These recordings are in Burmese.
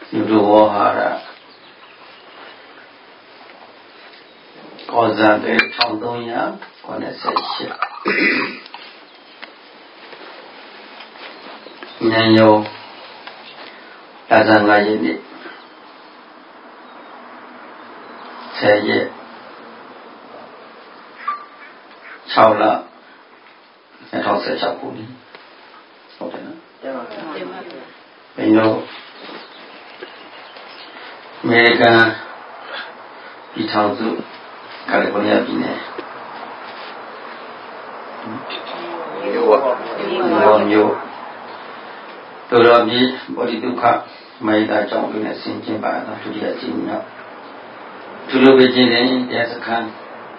Yuduwahara Kozade Chandonya Konesesha Nyanyo Tazanga Yini Seye Chaula Netose Chapuni Pino American Pitauzu California Bine Yo Turabi Bodhiduka Maida Jonguna Sinjimba Tudia Jimna Tulubijin Yasakan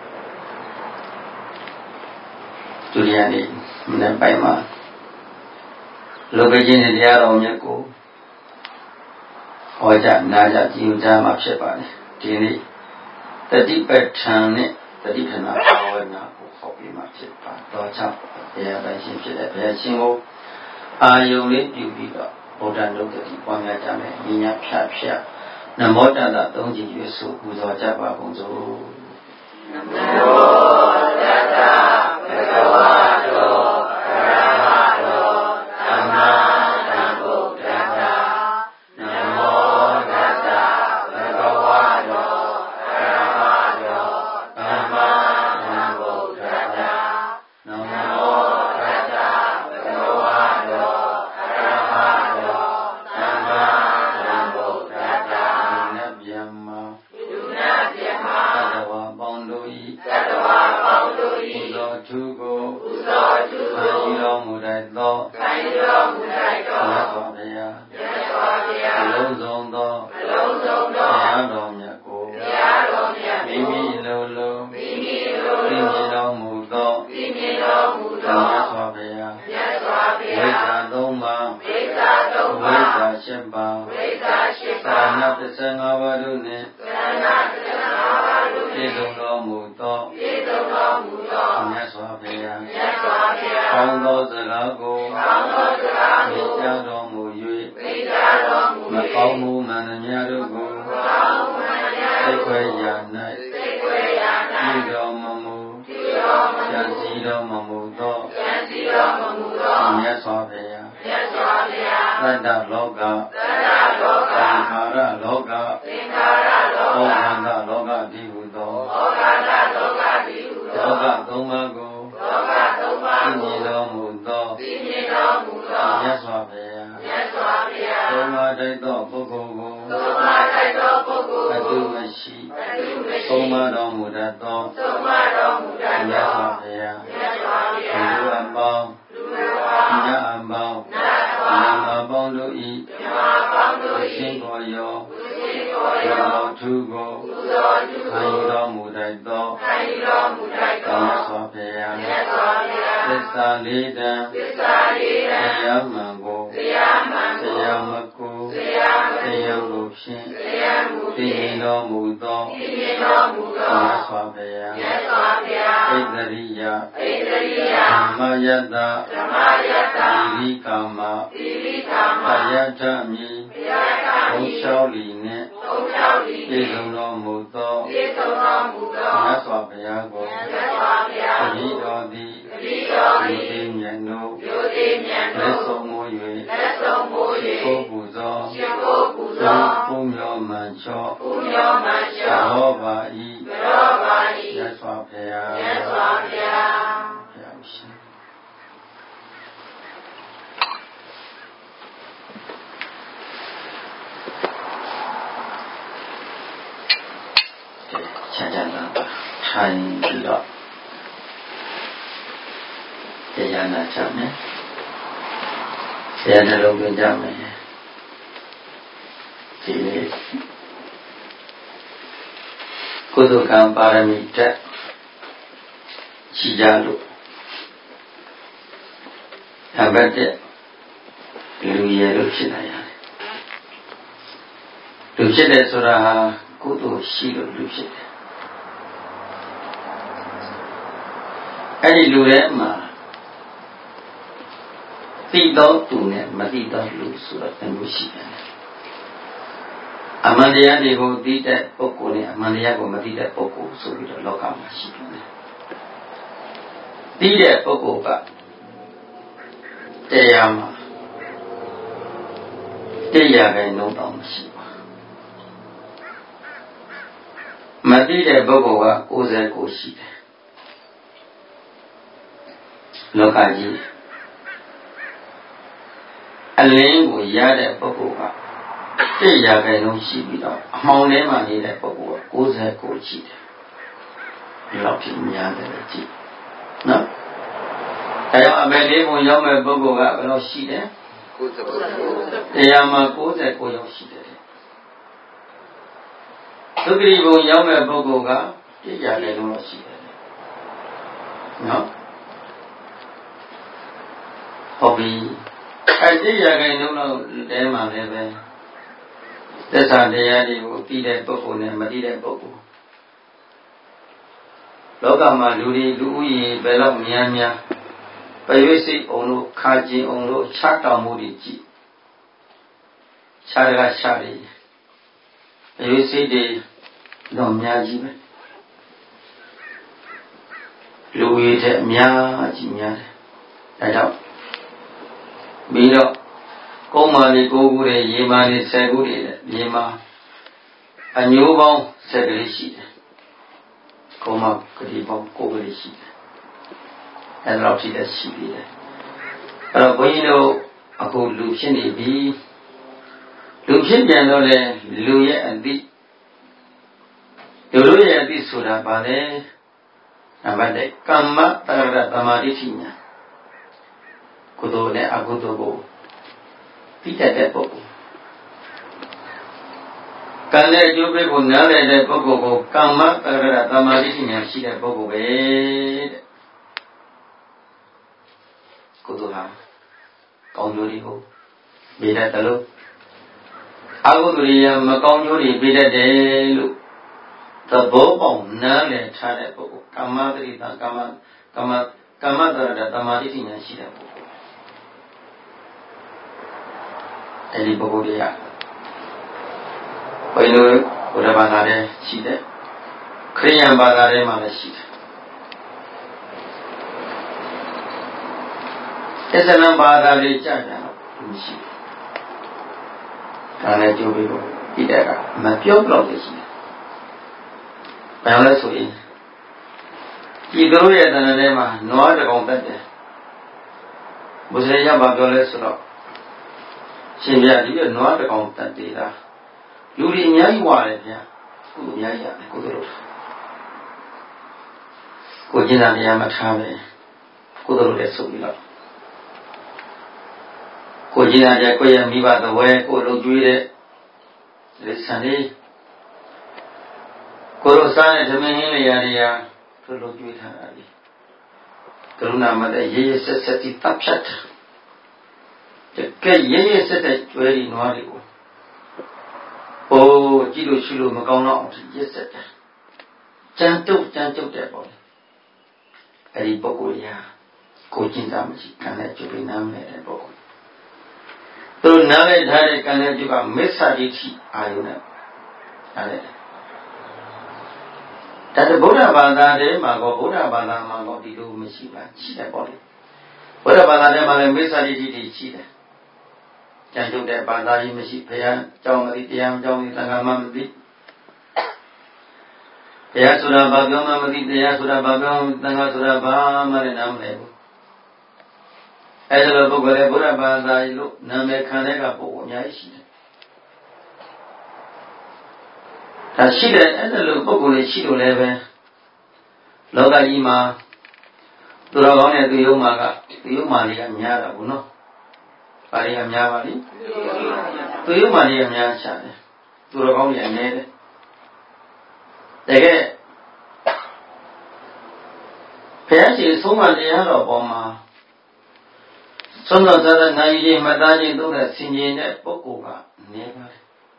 Tudiani Minabaima Lubijin Diaro Myaku Oja Naja Yuja Mapshepani Dini Tadi Petani Tadi Kana Awana Hopi Mapshepa Docha Pia Basin Pia Singo Ayuli Yubiga Odan Lukati Panga Jame Minya Pia Namoda La Donji Yusu Uzo Japa Bunzo Namo Tata Bhagavato Arahato Sama Kudukan Paramita Chijalu Abate Luya Luchinaya Luchide Suraha Kudu Shilu Luchide Adi Lurema Tido Tune Matido Lusura and Lushida အမှန်တရားတွေကိုသိတဲ့ပုဂ္ဂိုလ်နဲ့အမှန်တရားကိုမသိတဲ့ပုဂ္ဂိုလ်ဆိုပြီးတော့လောကမှာရှိတယ်သိတဲ့ပုဂ္ဂိုလ်ကတရားမှာတရားပဲလုံးတော့မရှိပါမသိတဲ့ပုဂ္ဂိုလ်က69ရှိတယ်လောကကြီးအလင်းကိုရတဲ့ပုဂ္ဂိုလ်ကတရားပဲလုံးရှိပြီးတော့အမှောင်ထဲမှာနေတဲ့ပုဂ္ဂိုလ်က69ရှိတယ်ဒီလောက်ဖြစ်များတယ်ကြည့်နော်အဲတော့အမေလေးပုံရောက်မဲ့ပုဂ္ဂိုလ်ကဘယ်လိုရှိတယ်69တရားမှာ69ရောက်ရှိတယ်ဒုက္ခရိပုံရောက်မဲ့ပုဂ္ဂိုလ်ကတရားလည်းလုံးရှိတယ်နော်ဟုတ်ပြီအဲဒီတရားခိုင်လုံးတော့တဲမှာလည်းပဲသစ္စာတရားတွေကိုသိတဲ့ပုဂ္ဂိုလ်နဲ့မသိတဲ့ပုဂ္ဂိုလ်လောကမှာလူတွေလူဦးရေဘယ်လောက်များများပရွေးစိတ်အောင်လို့ခါကျင်အောင်လို့ခြားတောင်မှုတွေကြည့်ခြားရကခြားတယ်ပရွေးစိတ်တွေတော့များကြီးပဲလူကြီးတဲ့အများကြီးများတယ်ဒါကြောင့်ပြီးတော့ကုန်းမာလေး9ခုတွေရေမာလေး10ခုတွေရေမာအညိုးပေါင်း10ကလေးရှိတယ်ကုန်းမာကလေးပေါင်း9ကလေးရှိတယ်အဲ့တော့ဖြစ်တဲ့ရှိပြီလေအဲ့တော့ဘုန်းကြီးတို့အခုလူဖြစ်နေပြီလူဖြစ်ပြန်တော့လေလူရဲ့အသိလူတို့ရဲ့အသိဆိုတာဘာလဲနံပါတ်1ကမ္မတရတသမာဓိဋ္ဌိညာကုသိုလ်နဲ့အကုသိုလ်ကိုသိတတ်တဲ့ပုဂ္ဂိုလ်ကံနဲ့အကျိုးပေးကိုနားလည်တဲ့ပုဂ္ဂိုလ်ကိုကမ္မတရတသမာဓိဋ္ဌိညာရှိတဲ့ပုဂ္ဂိုလ်ပဲတဲ့ကုသိုလ်ဟာကောင်းကျိုးတွေကိုပေးတတ်တယ်လို့အကုသိုလ်တွေကမကောင်းကျိုးတွေပေးတတ်တယ်လို့သဘောပေါက်နားလည်ထားတဲ့ပုဂ္ဂိုလ်ကမ္မတရိတကမ္မတရတသမာဓိဋ္ဌိညာရှိတဲ့ပုဂ္ဂိုလ်အဲဒီပုဂ္ဂိုလ်တွေကဘယ်လိုဘုရားဘာသာနဲ့ရှိတယ်ခရိယံဘာသာထဲမှာလည်းရှိတယ်အစ္စလာမ်ဘာသာလေးကြကြတော့မရှိဘူးဒါလည်းကြိုးပြီးတော့ဒီတက်ကမပြောတော့လို့ရှိတယ်ဘယ်လိုလဲဆိုရင်ဒီတို့ရဲ့တဏ္ဍာထဲမှာနွားတစ်ကောင်တက်တယ်မွတ်စလင်ကဘာပြောလဲဆိုတော့ရှင်ပြဒီနွားတစ်ကောင်တက်သေးတာလူတွေအများကြီးဝါတယ်ဗျာကုသိုလ်အများကြီးရတယ်ကုသိုလ်လို့ကိုကျင့်တာတရားမထားပဲကုသိုလ်လည်းဆိုပြီးတော့ကိုကျင့်တာတရားကိုယ့်ရဲ့မိဘသဝဲကိုယ်လုပ်ကျွေးတဲ့လက်ဆံလေးကိုယ်တို့စားတဲ့သမင်းဟင်းလေးရာတွေလုပ်ကျွေးထားတာလေကရုဏာမတဲ့ရေဆက်ဆက်တိတပ်ဖြတ်ကဲရေဆက်တဲ့ကျွဲဒီနွားတွေကိုဟိုကြည့်လို့ရှိလို့မကောင်းတော့အောင်ရက်ဆက်တယ်ကြမ်းတုတ်တဲ့ပေါ့အဲ့ဒီပုဂ္ဂိုလ်ရာကိုကျင့်တာမရှိခံတဲ့ကျုပ်နားမဲ့တဲ့ပုဂ္ဂိုလ်သူနားလိုက်ထားတဲ့ကံတဲ့ကျုပ်ကမစ္ဆာဒိဋ္ဌိအာယုနဲ့နားလိုက်ဒါတဗုဒ္ဓဘာသာထဲမှာကောဗုဒ္ဓဘာသာမှာကောဒီလိုမရှိပါရှိတယ်ပေါ့လေဗုဒ္ဓဘာသာထဲမှာလည်းမစ္ဆာဒိဋ္ဌိတွေရှိတယ်ကြံကြုတ်တဲ့ဘာသာကြီးမရှိဘုရားကြောင်းမသိတရားကြောင်းမသိသံဃာမမသိတရားဆိုတာဘာပြောမှမသိတရားဆိုတာဘာပြောသံဃာဆိုတာဘာမှလည်းနားမလည်ဘူးအဲဒါလိုပုဂ္ဂိုလ်ရဲ့ဗုဒ္ဓဘာသာကြီးလို့နာမည်ခံတဲ့ကပုဂ္ဂိုလ်အများကြီးရှိတယ်ဒါရှိတယ်အဲ့ဒါလိုပုဂ္ဂိုလ်တွေရှိလို့လည်းပဲလောကကြီးမှာသူတော်ကောင်းတဲ့သူယုံမာတွေကများတာဘူးနော်ဘာတွေကများပါလိသူယုံမာတွေကများချတယ်သူတော်ကောင်းတွေအနည်းတယ်တကယ်ဘုရားရှင်ဆုံးမတရားတော်ပေါ်မှာဆုံးတော်သာသနာကြီးမှတ်သားခြင်းသုံးတဲ့ဆင်ခြင်တဲ့ပုဂ္ဂိုလ်ကနေပါတယ်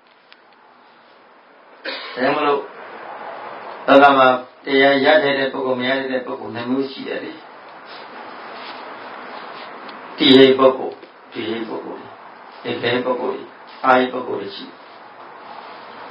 ဒါမှမဟုတ်လောကမှာတရားရတဲ့ပုဂ္ဂိုလ်မရတဲ့ပုဂ္ဂိုလ်နှမျိုးရှိတယ်လေတိဟိပုဂ္ဂိုလ်ဧကပုဂ္ဂိုလ်အာယပုဂ္ဂိုလ်ရှိ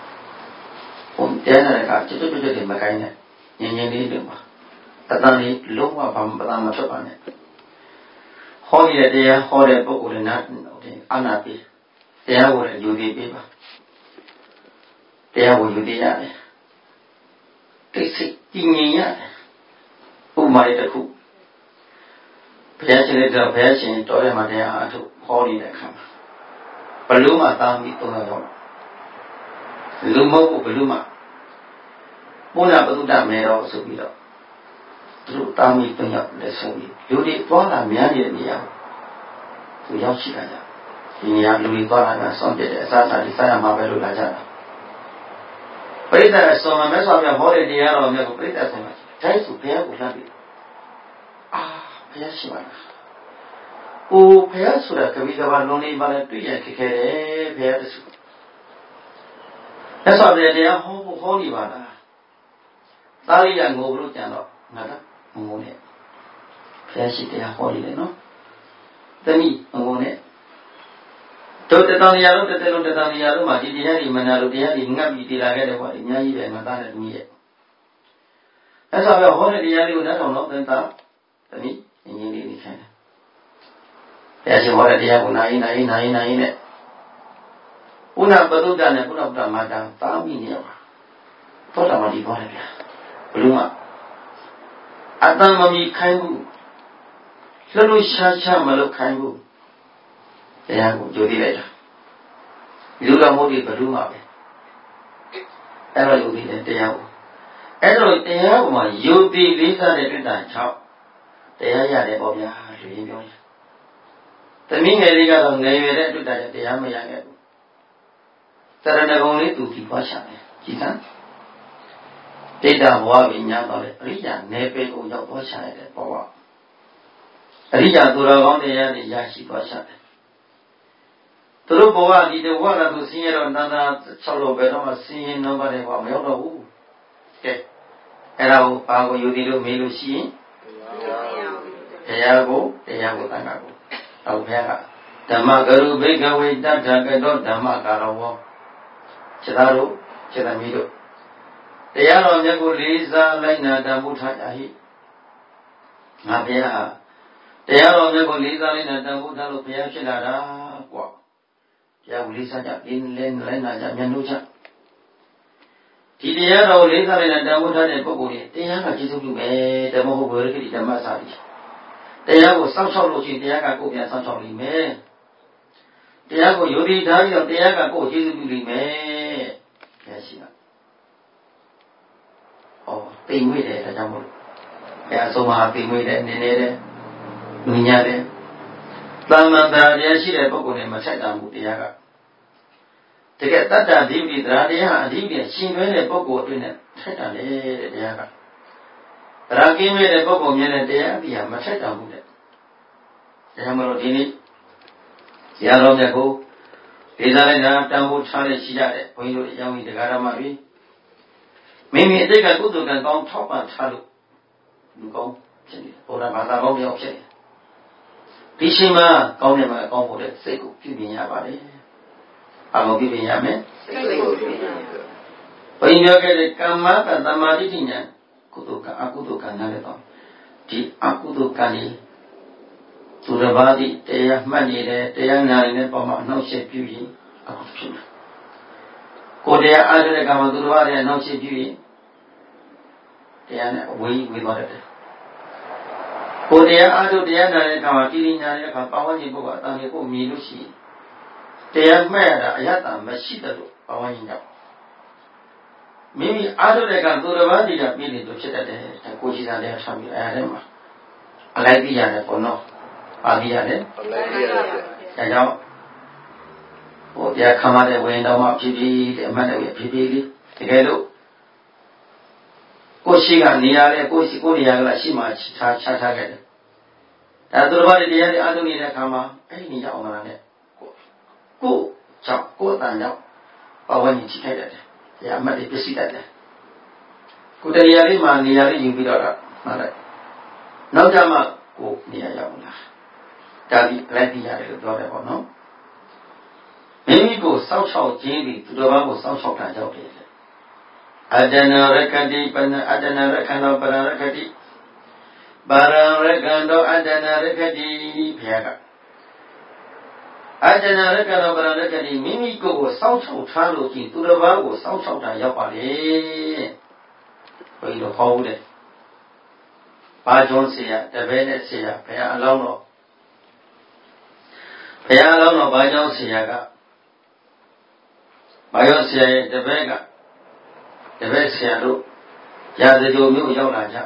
တဲနေတာကကျွတ်တွေမကိုင်းနဲ့ငင်းလေးတွေမှာတတန်လေးလုံးဝဘာမှပဒမထွက်ပါနဲ့ဟောရတဲ့တရားဟောတဲ့ပုဂ္ဂိုလ်နဲ့အာနာပိတရားကိုလည်းယူသေးပေးပါတရားကိုယူသေးရတယ်တိတ်ဆိတ်ကြည်ငြိမ်ရတယ်ဥပမာတစ်ခုဘုရားရှင်လည်းဘုရားရှင်တော်ရမှာတရားအထုတ်ဟောနေတဲ့အခါမှာဘလူးမှသားမိသုံးတော့လူမဟုတ်ဘူးဘလူးမှပုဏ္ဏပတုဒ္ဒမေတော်ဆိုပြီးတော့သူတို့သားမိသုံးယောက်လည်းဆိုပြီးလူတွေသွားလာများနေတဲ့နေရာသူရောက်ရှိတာကြဒီနေရာလူတွေသွားလာတာစောင့်ကြတယ်အစားအစာတွေစားရမှာပဲလို့လာကြတာပရိသတ်ဆောမမဲဆောမြတ်ဟောတဲ့တရားတော်မြတ်ကိုပရိသတ်ဆောင်မှာတိုင်းစုဘုရားကိုလှမ်းပြီးဘုရားရှိပါလားဘုရားဆိုတာကပိကဘာလုံးလေးပါလဲတွေ့ရခဲ့တယ်ဘုရားတဆူလက်ဆောတရားဟောနေပါလားသားလေးရငိုဘလို့ကြံတော့ငါကငိုနဲ့ဘုရားရှိတရားဟောနေတယ်နော်သမီးငိုနဲ့တို့တတော်နေရာလုံးတစ်လုံးတတော်နေရာလုံးမှာဒီတရားဒီမနာလို့တရားဒီငတ်ပြီးတည်လာခဲ့တယ်ပေါ့ဒီအများကြီးပဲငါသားနဲ့သမီးရဲ့အဲ့ဆိုတော့ဟောတဲ့တရားလေးကိုနားထောင်တော့သင်သားသမီးအင်းကြီးလေးနေခိုင်းတယ်ဘုရားရှင်ဟောတဲ့တရားကိုနာရင်နဲ့ဥနာပတုဒ္ဒနဲ့ပုဏ္ဏပတ္တမာတာတာမိနေရပါသောတာပတိပေါ်တယ်ဗျာဘလို့မှအတ္တမမီခိုင်းဘူးလှလို့ရှားမလို့ခိုင်းဘူးတရားကိုကြိုသိလိုက်တာလူတော်မို့ဒီဘလို့မှပဲအဲ့တော့ယူသိတယ်တရားကိုအဲ့တော့တရားကိုမှယူသိလေးစားတဲ့တွေ့တာ6တရားရတယ်ပေါ့ဗျာလူရင်းပြောတယ်သမီးငယ်လေးကတော့ငယ်ရွယ်တဲ့တွေ့တာတရားမရခဲ့ဘူးတရဏဂုံလေးသူကြည့်သွားချတယ်ကြည်စမ်းဒိဋ္ဌဘဝပညာတော်လေအရိယာနယ်ပယ်ကိုရောက်သွားချရတယ်ဘဝအရိယာသူတော်ကောင်းတရားတွေရရှိသွားချတယ်သူတို့ဘဝဒီဘဝကသူဆင်းရဲတော့နန္ဒာ6လို့ပဲတော့ဆင်းရဲနှောပါတယ်ကွာမရောက်တော့ဘူးကဲအဲ့ဒါကိုဘာကိုယူသည်လို့မေးလို့ရှိရင်တရားကိုတန်ခါကိုတော့ဘုရားကဓမ္မဂရုဘိကဝေတတ္ထကတောဓမ္မကာရဝောခြေသားတို့ခြေသမီးတို့တရားတော်မြတ်ကိုလေးစားလိုက်နာတန်ဖိုးထားကြဟိငါဘုရားတရားတော်မြတ်ကိုလေးစားလိုက်နာတန်ဖိုးထားလို့ဘုရားဖြစ်လာတာကွာတရားကိုလေးစားကြပြင်းလဲလိုက်နာကြမျက်နှာချဒီတရားတော်လေးစားလိုက်နာတန်ဖိုးထားတဲ့ပုဂ္ဂိုလ်တွေတရားကကျေစုပြုမယ်ဓမ္မဟုတ်ဝေရကိဓမ္မစာရီတရားကိုစောင့်ရှောက်လို့ရှိရင်တရားကကိုယ်ပြန်စောင့်ရှောက်လိမ့်မယ်တရားကိုယုံကြည်ထားပြီးတော့တရားကကိုယ်ကျေစုပြုလိမ့်မယ်ဘုရားရှိတာတိမ်မွေ့တယ်ဒါကြောင့်မို့ဘုရားဆုံးမဟာတိမ်မွေ့တယ်နင်းနေတယ်လူညာတယ်တမ္မန္တာတရားရှိတဲ့ပုဂ္ဂိုလ်နဲ့မထိုက်တန်ဘူးတရားကတကယ်တတ္တဓိပတိတရားတရားအဓိပတိရှင်တွဲတဲ့ပုဂ္ဂိုလ်အတွင်းနဲ့ထိုက်တန်တယ်တဲ့တရားကတရားကင်းမဲ့တဲ့ပုဂ္ဂိုလ်မြင်တဲ့တရားအပြည့်မထိုက်တန်ဘူးတဲ့ဒါကြောင့်မို့ဒီနေ့ဆရာတော်မြတ်ကိုဒေသလိုက်တာတန်ဖိုးထားတဲ့ရှိကြတဲ့ဘုန်းကြီးတို့အကြောင်းကြီးတရားဓမ္မတွေမိမိအတိတ်ကကုသိုလ်ကံကောင်းထောက်ပံ့ထားလို့လူကောင်းဖြစ်နေတယ်ဘုရားဘာသာကောင်းပြောင်းဖြစ်နေဒီချိန်မှာကောင်းတယ်မှာကောင်းဖို့တဲ့စိတ်ကိုပြုပြင်ရပါတယ်အမှန်ပြုပြင်ရမယ်စိတ်ကိုပြုပြင်ရမယ်ဘုန်းကြီးပြောခဲ့တဲ့ကမ္မတသမာဓိဋ္ဌိဉာဏ်ကုသိုလ်ကအကုသိုလ်ကံနဲ့တော့ဒီအကုသိုလ်ကံကြီးသူတစ်ပါးဒီတရားမှတ်နေတယ်တရားနာနေတဲ့ပုံမှာအနှောက်အယှက်ပြုရင်အကုသိုလ်ဖြစ်တယ်ကိုယ်တရားအားထုတ်တဲ့ကံမှာသူတစ်ပါးတဲ့အနှောက်အယှက်ပြုရင်တရားနဲ့ဝေသွားတယ်ကိုယ်တရားအားထုတ်တရားနာတဲ့ကံမှာတည်ညာတဲ့အခါပတ်ဝန်းကျင်ဘုရားအတန်ကြီးကိုမြည်လို့ရှိရင်တရားမှတ်ရတာအယတ္တမရှိတယ်လို့ပတ်ဝန်းကျင်ကြောင့်မိမိအားထုတ်တဲ့ကံသူတစ်ပါးဒီကပြည့်နေလို့ဖြစ်တတ်တယ်ကိုယ်ရှိတာလည်းထားပြီးအဲ့ဒါမှာအလိုက်သိရတယ်ပေါ့နော်ပါဠိရတယ်အလိုက်သိရတယ်ဒါကြောင့်ဟိုတရားခံရတဲ့ဝိညာဉ်တော်မှာဖြည်းဖြည်းတဲ့အမှတ်နဲ့ဖြည်းဖြည်းလေးတကယ်လို့ကိုရှိကနေရာလေကိုနေရာကရှိမှချထားခဲ့တယ်ဒါသူတော်ဘာတရားတွေအားထုတ်နေတဲ့အခါမှာအဲ့ဒီနေရာအောင်လာတဲ့ကိုကြောင့်ကိုအတန်ကြောင့်ပဝန်းကျင်ထိခိုက်တတ်တယ်တရားအမှတ်တွေပစ္စည်းတတ်တယ်ကိုတရားလေးမှာနေရာလေးယူပြီးတော့မှလိုက်နောက်ကြမှာကိုနေရာရောက်လာဒါဒီလိုက်ပြရတယ်လို့ပြောတယ်ပေါ့နော်မိမိကိုစောင့်ရှောက်ခြင်းဒီသူတော်ဘာကိုစောင့်ရှောက်တာကြောင့်ဖြစ်တယ် Adana Rakati Pana Adana Rakano Pararakati Pararakando Adana Rakati Piaga Adana Rakano Pararakati Mimiko was South Talo to the Vago, South Yapari. But you hold it. Bajonsia, the Venetia, Pea Alono. Pea Alono, Bajonsiaga. Bajonsia, the Vega. The Vesiado, Yazo Yolaja.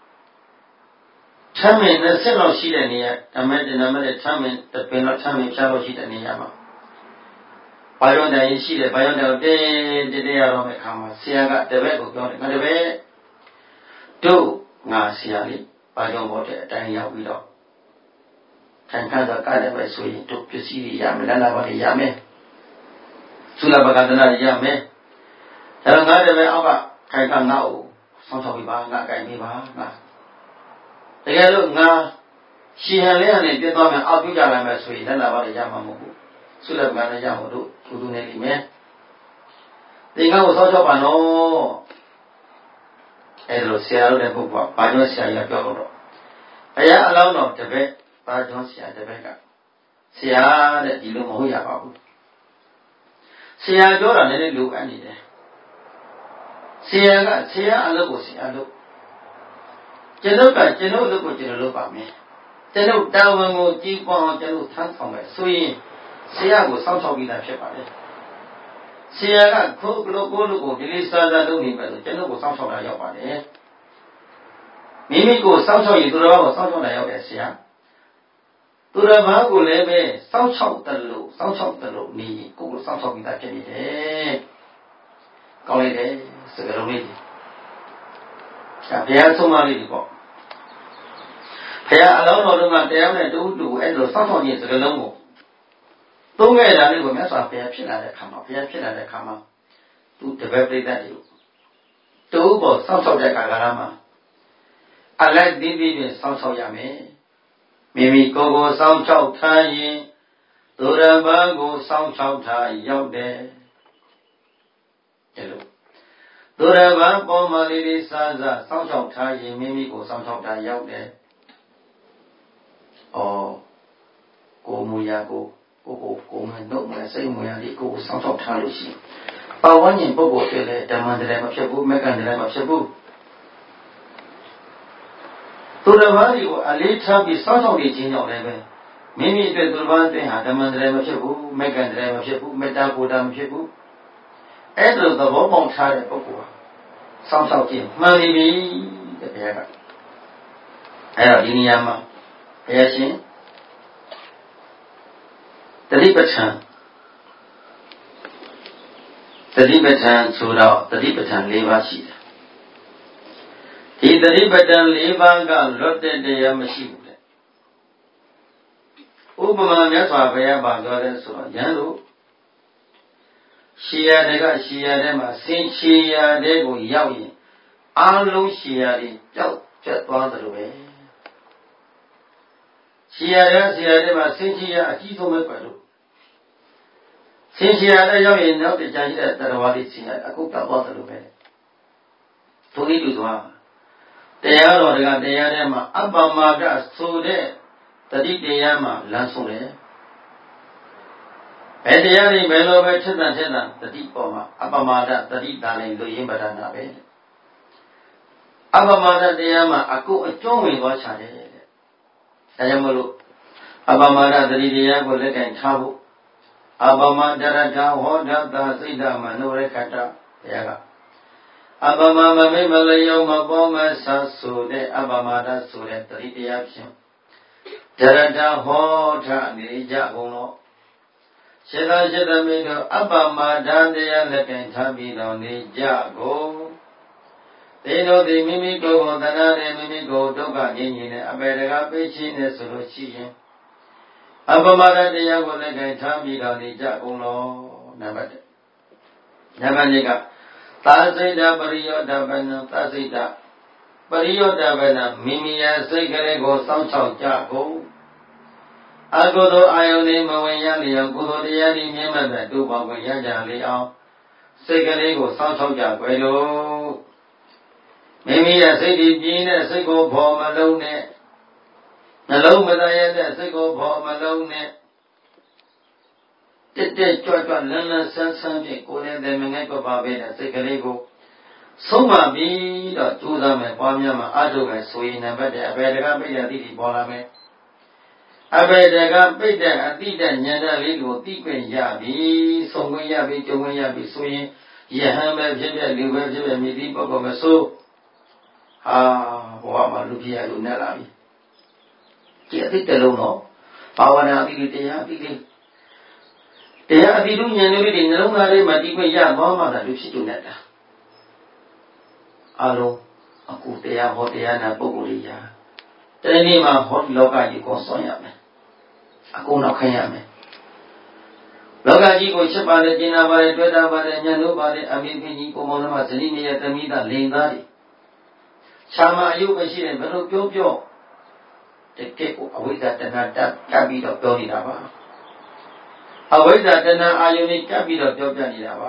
Tamin, the Sino Shidania, imagine a minute Tamin, the Penal Tamin Shallow Shidaniama. Bayonda is she the Bayonda day, the day of the Kama, Siaga, the Vego, the way. Do Nasiali, Bayon water, Dania Widow. Tankaza Kada by Swing to Pisi Yamelana Yame. Sulabakadana Yame. There are neither way over Kaikan now, sometimes Gaiba. The yellow na, she had learned it, did not an Abujala Masui, then about Yamamu. Sulabana Yamudu, to do Nelly me. The guy was also Bano. Elo Seattle and Buba, Bajosia Yagoro. I allow not the bed, Bajosia the beggar. Sia that you know who you are. Sia Joran and look any day. Sia a logo, Sia look. Genoka, Geno look at Geno look at me. Geno down will keep on Geno transform it. So Sia was some of it. Sia cook logo, Delisa, but Geno was some sort of your body. Mimico, some sort you do about some sort of your Sia. To the Vago leve, some sort the low, need, cook some sort of that can be. Call it a cigarette. They are so many people. They are allowed to tell and do and do some years ago. Don't get a little mess of their chin at the come up. To the very that you. Two both some sort of Kagarama. I like the some sort of me. Mimi go some chow tie. To the bango some chow tie out there. Hello. Durava Pomali Saza, some of Taji, Mimico, some of out there. Oh, go Muyago, go no, I say Muyako, some of Talusi. But one in Bobo, the Mandram of Shabu, Megan of Shabu. Durava, a little be some of the Gino level. Mimi the Durvante had the Mandram of Shabu, Megan of Shabu, Metabudam Shabu. Edward the Bobon Tire Bobo. Some sort of money, the bear. Iniyama, Yashin, the Libertan sold out the Libertan Leva sheet. He the Libertan Leva got looked at the machine. Ubama Yaswa Baya Baga so Yano. She had them a Saint Shia, they go yawing. Allo Shia, just one away. She had them a Saint Shia, a Tito Mepado. Saint Shia, they are in now the judge that the Wadi, a cooked up bottle of it. To eat to one. They are they are them, Abama, so there, the Diyama, Lansole. And the other mellow veteran, the deep bomber, Abamada, the deep darling, the Yimbadana. Abamada, the Yama, a cook a joint watch at it. Ayamulu, Abamada, the Lydia, will let and travel. Abamada, Hoda, the Zida, Manore Kata, Yaga. Abamama, Malayo, Maboma, Sasu, the Abamada, Suret, the Lydia. Jarada, Hoda, the Jagono. Sheda Medo, Abama, Dandia, Lekan Tabi, on the Jago. They know the Mimico, Danare, Mimico, Doga, Yin, Abedega, Pichin, Solution. Abama, the Yago, Lekan Tabi, on the Jago, never. Never nigga. Tazida, Bario, Dabana, Tazida. Bario, Dabana, Mimia, Segarego, some Jago. Agodo Ione Mawayani, Agodo Yani Yamada, Duba, Yajali, Segalego, Santo Jaguelo. မိမိရဲ့စိတ်ဒီပြင်းတဲ့စိတ်ကိုဖော်မလုံးနဲ့နှလုံးမသားရတဲ့စိတ်ကိုဖော်မလုံးနဲ့တက်တက်ကြွကြွလန်းလန်းဆန်းဆန်းဖြင့်ကိုယ်နဲ့တည်းမငဲ့ပါပဲတဲ့စိတ်ကလေးကိုဆုံးမပြီးတော့ကြိုးစားမယ်ပွားများမှာအထုမယ်ဆိုရင်နံပါတ်1အဘယ်တကပိဋကတိပေါ်လာမယ်အဘယ်တကပိဋကအတိတဉာဏ်ဓာတ်လေးကိုသိခွင့်ရပြီဆုံးခွင့်ရပြီကြုံခွင့်ရပြီဆိုရင်ယဟန်ပဲဖြစ်ဖြစ်လူပဲဖြစ်ဖြစ်မြည်သည့်ပုဂ္ဂိုလ်မဆိုဟာဘဝမှာလူဖြစ်ရလို့နဲ့လာပြီဒီအတိတ်တလုံးတော့ဘာဝနာအတိတ်တရားအတိတ်တရားအတိတ်ဉာဏ်လေးတွေနှလုံးသားလေးမှာသိခွင့်ရသွားမှသာလူဖြစ်လို့နဲ့တာအလုံးအခုတရားဟောတရားနာပုဂ္ဂိုလ်ကြီးရာတနေ့မှာဟောလောကကြီးကိုဆွမ်းရမယ်အကုန်တော့ခိုင်းရမယ်လောကကြီးကိုချက်ပါတယ်ကျင်နာပါတယ်တွေ့တာပါတယ်ညံ့လို့ပါတယ်အမိဖိကြီးကိုမောင်နှမဇနီးမရဲ့တမိသားလိန်သားတွေခြာမအယုမရှိတဲ့ဘယ်လိုပြောတကယ့်ကိုအဝိဇ္ဇာတဏှာတက်ပြီးတော့ပြောနေတာပါအဝိဇ္ဇာတဏှာအာယုန်ကြီးတက်ပြီးတော့ပြောပြနေတာပါ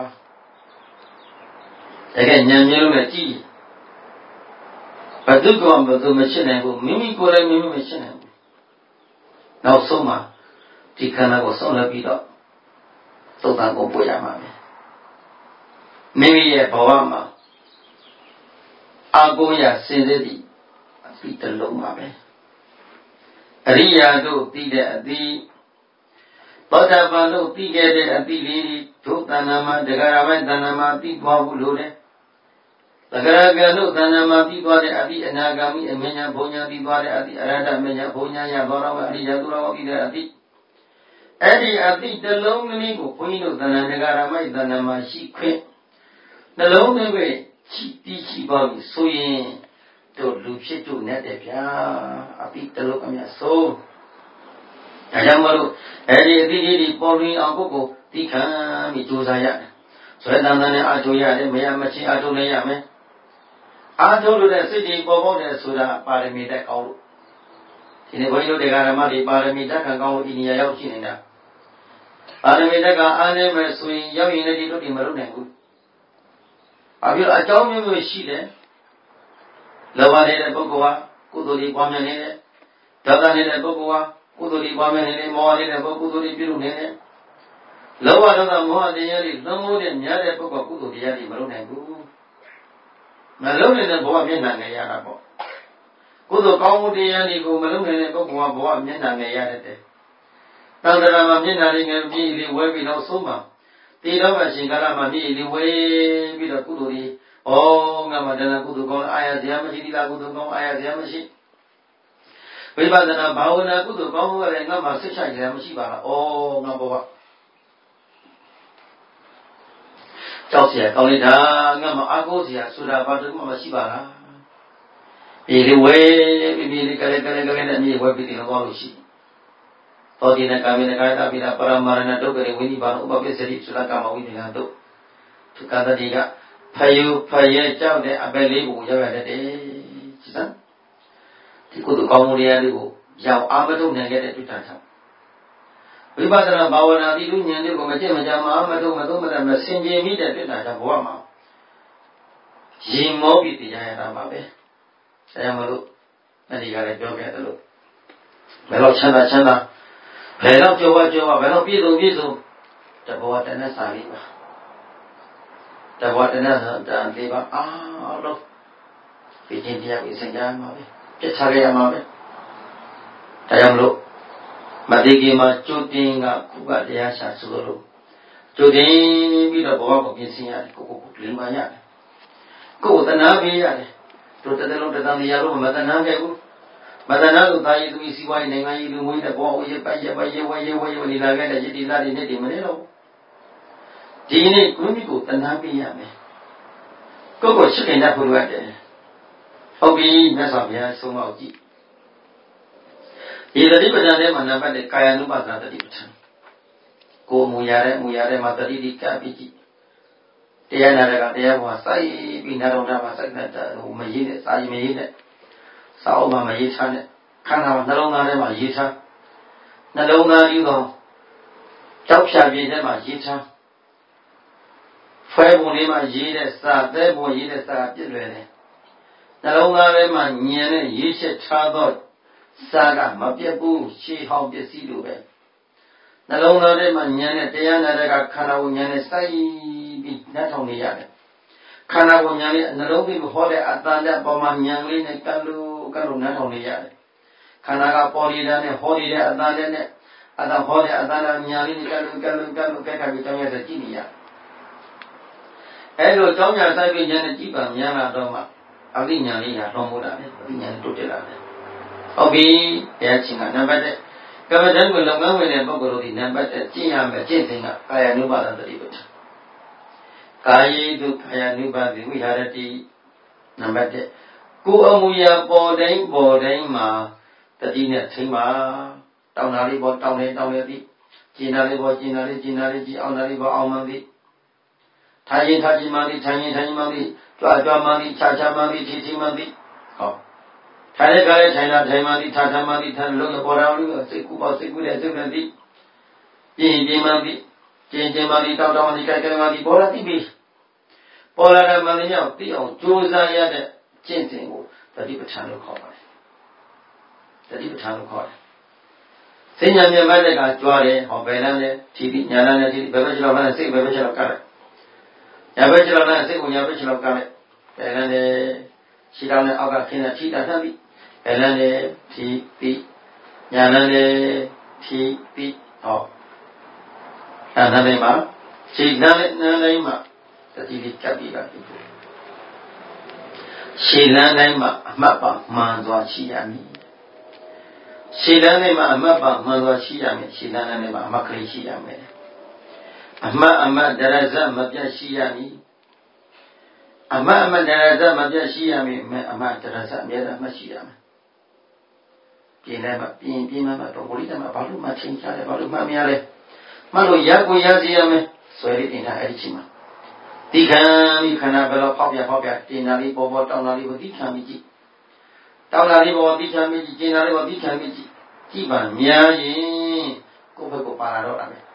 တကယ်ဉာဏ်မျိုးလုံးနဲ့ကြည့်ဘယ်သူကမှဘယ်သူမရှင်းနိုင်ဘူးမိမိကိုယ်လည်းမိမိမရှင်းနိုင်ဘူးနောက်ဆုံးမှာဒီခန္ဓာကိုဆုံးလက်ပြီးတော့သုတ်တန်ကိုပို့ရမှာပဲမိမိရဲ့ဘဝမှာအာကိုရစင်စစ်သည်အပိတလုံးပါပဲအရိယာတို့သိတဲ့အသည့်သောတာပန်တို့သိခဲ့တဲ့အသည့်လေးတို့တဏ္ဍာမှာဒဂရမိုက်တဏ္ဍာမှာသိသွားဘူးလို့လေသဂရကံတို့တဏ္ဍာမှာသိသွားတဲ့အသည့်အနာဂါမိအမညာဘုံညာသိသွားတဲ့အသည့်အရဟတမညာဘုံညာရသွားတော့အရိယာတို့တော်သိတဲ့အသည့်အဲ့ဒီအသည့်တလုံးကလေးကိုဘုန်းကြီးတို့တဏ္ဍာဒဂရမိုက်တဏ္ဍာမှာရှိခွင့်နှလုံးသွင်းခွင့်ရှိပါပြီဆိုရင်တို့လူဖြစ်တို့နဲ့တဲ့ဗျာအပိတလုံးအမြတ်ဆုံးဒါကြောင့်မလို့အဲ့ဒီအတိအကျပေါ်လွင်အောင်ကိုသိခံပြီးကြိုးစားရတယ်ဆိုရတဲ့တန်တန်နဲ့အာထုရတယ်မရမချင်းအာထုလည်းရမယ်အာထုလို့တဲ့စိတ်တွေပေါ်ပေါက်တယ်ဆိုတာပါရမီတက်ကောင်းလို့ဒီနေ့ဘုန်းကြီးတို့တရားဓမ္မတွေပါရမီတက်ခံကောင်းလို့ဒီနေရာရောက်ရှိနေတာပါရမီတက်ကအားနေမဲ့ဆိုရင်ရောက်ရင်လည်းဒီတို့တွေမလုပ်နိုင်ဘူးအပြည့်အကြောင်းမျိုးမျိုးရှိတယ်လောဘနေတဲ့ပုဂ္ဂိုလ်ဟာကုသိုလ်တွေပွားများနေတယ်ဒေါသနေတဲ့ပုဂ္ဂိုလ်ဟာကုသိုလ်တွေပွားများနေတယ်မောဟနေတဲ့ပုဂ္ဂိုလ်ကုသိုလ်တွေပြုလုပ်နေတယ်လောဘဒေါသမောဟတရားတွေလွန်မိုးတဲ့များတဲ့ပုဂ္ဂိုလ်ကုသိုလ်တရားတွေမလုပ်နိုင်ဘူးမလုပ်နိုင်တဲ့ဘဝမျက်နှာငယ်ရတာပေါ့ကုသိုလ်ကောင်းမှုတရားတွေကိုမလုပ်နိုင်တဲ့ပုဂ္ဂိုလ်ကဘဝမျက်နှာငယ်ရတဲ့တန်ត្រာမှာမျက်နှာလေးငယ်ပြီးလေးဝဲပြီးတော့ဆုံးမှာဒီတော့မှရှင်ကာလမှာမြည်လေးဝဲပြီးတော့ကုသိုလ်တွေငါမှတဏှာကုသိုလ်ကောင်းအာရဇာမရှိသီလကုသိုလ်ကောင်းအာရဇာမရှိဝိပဿနာဘာဝနာကုသိုလ်ကောင်းမှုကလည်းငါမှစိတ်ချကြရမရှိပါလားငါဘဝကြောက်เสียကောင်းလိုက်တာငါမှအာကိုเสียဆိုတာဘာတခုမှမရှိပါလားဒီလေးဝဲပြီးလေးကလေးနဲ့မြည်ဝဲပြီးတော့လို့ရှိသောတိနကာမိနကာယပိတာပရမရဏဒုက္ခရေဝိနိဗ္ဗာန်ဥပပိစ္ဆတိဆိုတာကာမဝိညာဏတို့သူကတတိကဖယဲကြောက်တဲ့အပက်လေးကိုရောက်ရတတ်တယ်ကြည်စမ်းဒီကုသိုလ်ကောင်းမှုတရားလေးကိုရောက်အာမထုတ်နိုင်ခဲ့တဲ့တွေ့တာကြောင့်ဝိပဿနာဘာဝနာတိလူဉာဏ်တွေကိုမကျင့်မကြမှာအာမထုတ်မသုံးမတတ်မဆင်ခြင်မိတဲ့တွေ့တာကြောင့်ဘဝမှာရင်မောပြီးတရားရတာပါပဲဆရာမလို့အဲ့ဒီကလည်းပြောခဲ့တယ်လို့ဘယ်တော့ချမ်းသာဘယ်တော့ကြောဘဘယ်တော့ပြည့်စုံတဘောတဏ္ဍစာလေးပါတဘောတဏ္ဍစာတန်လေးပါအားလုံးပြင်းတရားကိုစဉ်းစားမှာပဲပြစ်ချခဲ့ရမှာပဲဒါကြောင့်မလို့မသိခင်မှာကြိုတင်ကခုကတရားရှာဆိုလို့ကြိုတင်ပြီးတော့ဘဝကိုပြင်ဆင်ရတယ်ကိုလိမ္မာရတယ်ကိုတဏှာပေးရတယ်တို့တစ်လုံးတစ်တန်တရားလို့မတဏှာခဲ့ဘူးမတနာလို့သာယီသူစီဝိုင်းနိုင်ငံကြီးလူမျိုးတဲ့ဘောဝေးပတ်ရပါရေဝေးနေလာခဲ့တဲ့ယတိသားတွေနဲ့ဒီမနေတော့ဒီနေ့ကိုမိကိုတဏှာပေးရမယ်ကိုရှိခင်တတ်ဖို့လိုတယ်ဟုတ်ပြီမြတ်စွာဘုရားဆုံးမအောင်ကြည့်ဒီတတိပဋ္ဌာန်ထဲမှာနံပါတ်1ကာယ ानु ပါဒတတိပဋ္ဌာန်ကိုမူရတဲ့မှာတတိတိကပြီးကြည့်တရားနာတဲ့ကတရားဘောစိုက်ပြီးနာတော်တာမှာစိုက်တဲ့မရေးနဲ့စာရေးမရေးနဲ့စာအုပ်မှာမရေးထားနဲ့ခန္ဓာမှာနှလုံးသားထဲမှာရေးထားနှလုံးသားကြီးကောင်ကြောက်ဖြာပြင်းထဲမှာရေးထားဖွဲပုံလေးမှာရေးတဲ့စာသဲပုံရေးတဲ့စာပြည့်လွယ်တယ်နှလုံးသားထဲမှာဉာဏ်နဲ့ရေးချက်ထားသောစာကမပြတ်ဘူးရှေးဟောင်းပစ္စည်းလိုပဲနှလုံးသားထဲမှာဉာဏ်နဲ့တရားနာတဲ့ကခန္ဓာကိုယ်ဉာဏ်နဲ့စိုက်ပြီးနှက်ထောင်နေရတယ်ခန္ဓာကိုယ်ဉာဏ်နဲ့နှလုံးသွင်းဟောတဲ့အတန်တဲ့ပေါ်မှာဉာဏ်လေးနဲ့ကပ်လို့နှက်ထောင်နေရတယ်ခန္ဓာကပေါ်နေတာနဲ့ဟောနေတဲ့အတန်နဲ့အတန်ဟောတဲ့အတန်နဲ့ဉာဏ်လေးနဲ့ကပ်လို့ကဲခါပြီးကြောင်းရတဲ့ကြည့်နေရအဲ့လိုကြောင်းညာစိုက်ပြီးဉာဏ်နဲ့ကြည့်ပါများလာတော့မှအသိဉာဏ်လေးဟာလုံးမိုးတာလေအသိဉာဏ်တိုးတက်လာတယ်ဟုတ်ပြီတရားချင်းကနံပါတ်1ကမ္မဋ္ဌာန်းကိုလုပ်ငန်းဝင်တဲ့ပုဂ္ဂိုလ်တို့ဒီနံပါတ်1ကျင့်ရမယ်ကျင့်စဉ်ကကာယ ानु ပါဒသတိပဋ္ဌာန်ကာယေတုကာယ ानु ပါတိဝိဟာရတိနံပါတ်1ကိုယ်အမူအရာပေါ်တိုင်းမှာတတိနဲ့ထိမ့်ပါတောင်းတာလေးပေါ်တောင်းတယ်သည်ကျင်တာလေးပေါ်ကျင်တာလေးကြည်အောင်တာလေးပေါ်အောင်မှန်သည်ထိုင်ရင်မှန်သည်ထိုင်ရင်မှန်သည်ကြွမှန်သည်ခြားမှန်သည်ထီမှန်သည်ဟောထိုင်တဲ့ခါလေးထိုင်မှန်သည်ထားမှန်သည်ထားလို့ပေါ်တော်လို့စိတ်ကူပေါ့စိတ်ကူတဲ့စိတ်နဲ့သည်ပြင်းမှန်သည်ကျင်မှန်သည်တောင်းမှန်သည်ကြိုက်မှန်သည်ပေါ်လာသည်ပြီပေါ်လာတဲ့မှန်သည်ကြောင့်သိအောင်ကြိုးစားရတဲ့ကျင့်စဉ်ကိုတတိပဋ္ဌာန်လို့ခေါ်ပါတယ်တတိပဋ္ဌာန်လို့ခေါ်တယ်စိညာမြတ်မဲ့တဲ့ကကြွားတယ်ဟောဘယ်လမ်းလဲထီညာလမ်းနဲ့ထီဘယ်ဘက်ချလောက်လမ်းစိတ်ဘယ်ဘက်ချလောက်ကလိုက်ညာဘက်ချလောက်လမ်းစိတ်ကိုညာဘက်ချလောက်ကလိုက်ဘယ်လမ်းလဲခြေထောက်နဲ့အောက်ကခင်းတဲ့ထီတာထမ်းပြီးဘယ်လမ်းလဲထီပြီးညာလမ်းလဲထီပြီးဟောအဲ့ဒါလေးမှာခြေလမ်းနဲ့နားလေးမှာတတိလေးကပ်ပြီးတာခြေလမ်းတိုင်းမှာအမှတ်ပါမှန်စွာရှိရမည်ခြေလမ်းတိုင်းမှာအမှတ်ပါမှန်စွာရှိရမယ်ခြေလမ်းတိုင်းမှာအမှတ်ကလေးရှိရမယ်အမှတ်ဒရဇမပြတ်ရှိရမည်အမှတ်ဒရဇမပြတ်ရှိရမည်အမှတ်ဒရဇအမြဲတမ်းမှတ်ရှိရမယ်ပြင်းလည်းမပြင်းမှတော့ဘုရားမှာဘာလို့မှချင်းချတယ်ဘာလို့မှမရလဲမှလို့ရကိုရစီရမယ်ဆွဲလေးတင်တာအဲ့ဒီချိန်မှာတိခံပြီးခန္ဓာဘယ်လိုဖောက်ပြတင်တာလေးပေါ်တောင်းတာလေးကိုတိခံပြီးကြည့်တောင်းတာလေးပေါ်တိခံပြီးကြည့်ကျင်တာလေးပေါ်တိခံပြီးကြည့်ပါများရင်ကိုယ့်ဘက်ကိုပါလာတော့တာပဲ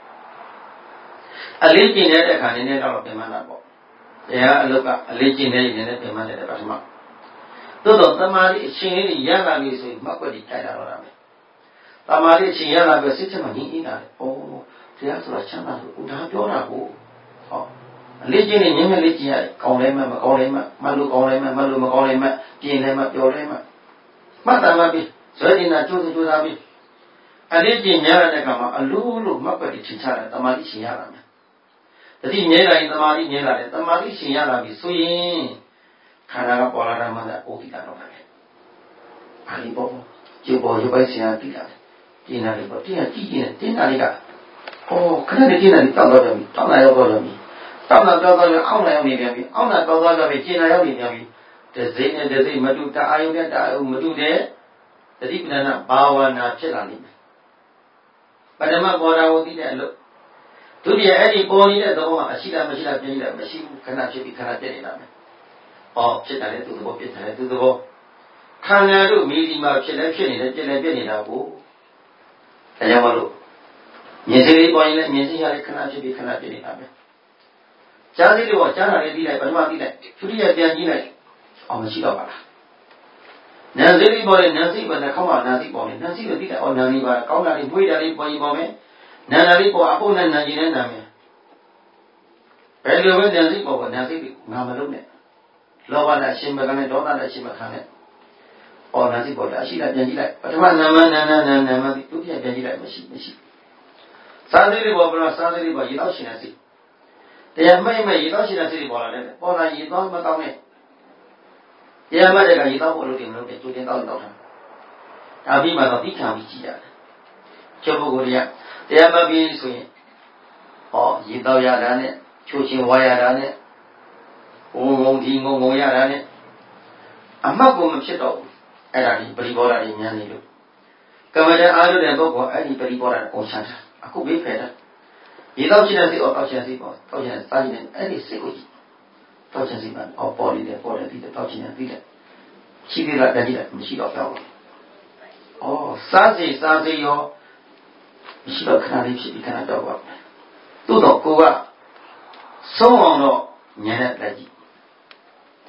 အလေးကျင်တဲ့အခါနည်းနည်းတော့ပြင်မှန်းတာပေါ့တရားအလုတ်ကအလေးကျင်တဲ့ရင်နဲ့ပြင်မှန်းတဲ့ပထမသို့တော့တမာတိအရှင်လေးရလာပြီဆိုရင်မှတ်ွက်ပြီးကြိုက်လာတော့တာပဲတမာတိအရှင်ရလာပြီစိတ်ထဲမှာငြိမ်းလာတယ်ဩတရားဆိုတာချမ်းသာလို့ဒါပြောတာကိုဟောအလေးကျင်နေမြဲမြဲလေးကျင်ရတယ်ကောင်းလည်းမကောင်းလည်းမလို့ကောင်းလည်းမလို့မကောင်းလည်းပြင်းလည်းမပြောလည်းမှတ်တာမှပြီးဇွဲတင်တာကျိုးစားပြီးအလေးကျင်များတဲ့အခါမှာအလိုလိုမှတ်ွက်ပြီးထင်ရှားတယ်တမာတိရှင်ရလာမယ်တတိမြဲလာရင်တမာတိမြဲလာတယ်တမာတိရှင်ရလာပြီဆိုရင်ခန္ဓာကပေါ်လာတာမှလည်းအိုတိတာတော့တယ်အာလီပေါ်ကျိုးပေါ်ရုပ်ပိုက်ဆရာတိတာကျင်းတာလေးပေါ့တင်းကြည့်တင်းတာလေးကခဏလေးကျင်းတာလေးတောက်တော့တယ်တောက်လာရောက်တော့တယ်တောက်လာတော့အောင်းလာရောက်နေပြန်ပြီအောင်းလာတော့ပြီကျင်းလာရောက်နေပြန်ပြီတစိမ့်နဲ့တစိမ့်မတူတအာယုနဲ့တအာယုမတူတဲ့တတိပဋ္ဌာန်ဘာဝနာဖြစ်လာလိမ့်မယ်ပထမပေါ်တာကိုသိတဲ့အလို့ဒုတိယအဲ့ဒီပေါ်နေတဲ့သဘောမှာအရှိတာမရှိတာပြင်းနေတာမရှိဘူးခဏဖြစ်ပြီးခဏပြည့်နေတာပဲဖြစ်တယ်သူသဘောပြည့်တယ်သူသဘောခန္ဓာတို့မိဒီမှာဖြစ်နေတယ်ပြည့်နေတာကိုဒါကြောင့်မလို့မြင်စိလေးပေါ်ရင်လည်းမြင်စိရလည်းခဏဖြစ်ပြီးခဏပြည့်နေတာပဲကြားစိလေးပေါ်ကြားတာလေးပြီးလိုက်ပထမပြီးလိုက်ဒုတိယပြန်ကြည့်လိုက်မရှိတော့ပါလားနာစိလေးပေါ်ရင်နာစိပေါ်နဲ့ခေါင်းမှာနာစိပေါ်နေနာစိကိုပြီးလိုက်နာနေပါကောင်းတာလေးပွေးတာလေးပေါ်ရင်ပေါ်မယ်နာနာလေးပေါ်အပုတ်နဲ့နာကျင်နဲ့နာမယ်ဘယ်လိုပဲနာစိပေါ်နာစိငါမလုံးနဲ့လောဘနဲ့ရှင်မကနဲ့ဒေါသနဲ့ရှင်မခံနဲ့နာစိပေါ်တာအရှိတာပြန်ကြည့်လိုက်ပထမနာမဒုတိယပြန်ကြည့်လိုက်မရှိစားစိလေးပေါ်ဘယ်လိုစားစိလေးပေါ်ရေတော့ရှင်တဲ့စိတရားမဲ့ရေတော့ရှင်တဲ့စိတွေပေါ်လာတယ်ပေါ်လာရေတော့မတောင်းနဲ့တရားမဲ့တဲ့ကရေတော့ပေါ်လို့တင်လို့ကျိုးတင်တော့တာဒါပြီးမှတော့သိခံပြီးကြည့်ရတယ်ကျောပုဂ္ဂိုလ်တွေကတရားမပြီးဆိုရင်ရေတော့ရတာနဲ့ချိုးချင်းဝါရတာနဲ့ငုံရတာနဲ့အမှတ်ကိုမဖြစ်တော့ဘူးအဲ့ဒါဒီပရိဘောဓတွေဉာဏ်နေလို့ကမ္မဋ္ဌာန်းအားထုတ်တဲ့ပုဂ္ဂိုလ်အဲ့ဒီပရိဘောဓကိုချမ်းသာအခုဘေးဖယ်တာရေတော့ချင်းတဲ့စိတ်တောက်ချင်းစိတ်ပေါ့တောက်ချင်းစားရင်အဲ့ဒီစိတ်ကိုတောက်ချင်းစိတ်မှာပေါ်နေတယ်ဒီတောက်ချင်းနဲ့ပြီးတယ်ရှိသေးလားတည်းကြီးမရှိတော့ပြောင်းဘူးစားစိရောမရှိတော့ခဏလေးဖြစ်ပြီးခဏတော့ပါသို့တော့ကိုကဆုံးအောင်တော့ဉာဏ်နဲ့တည်းကြီး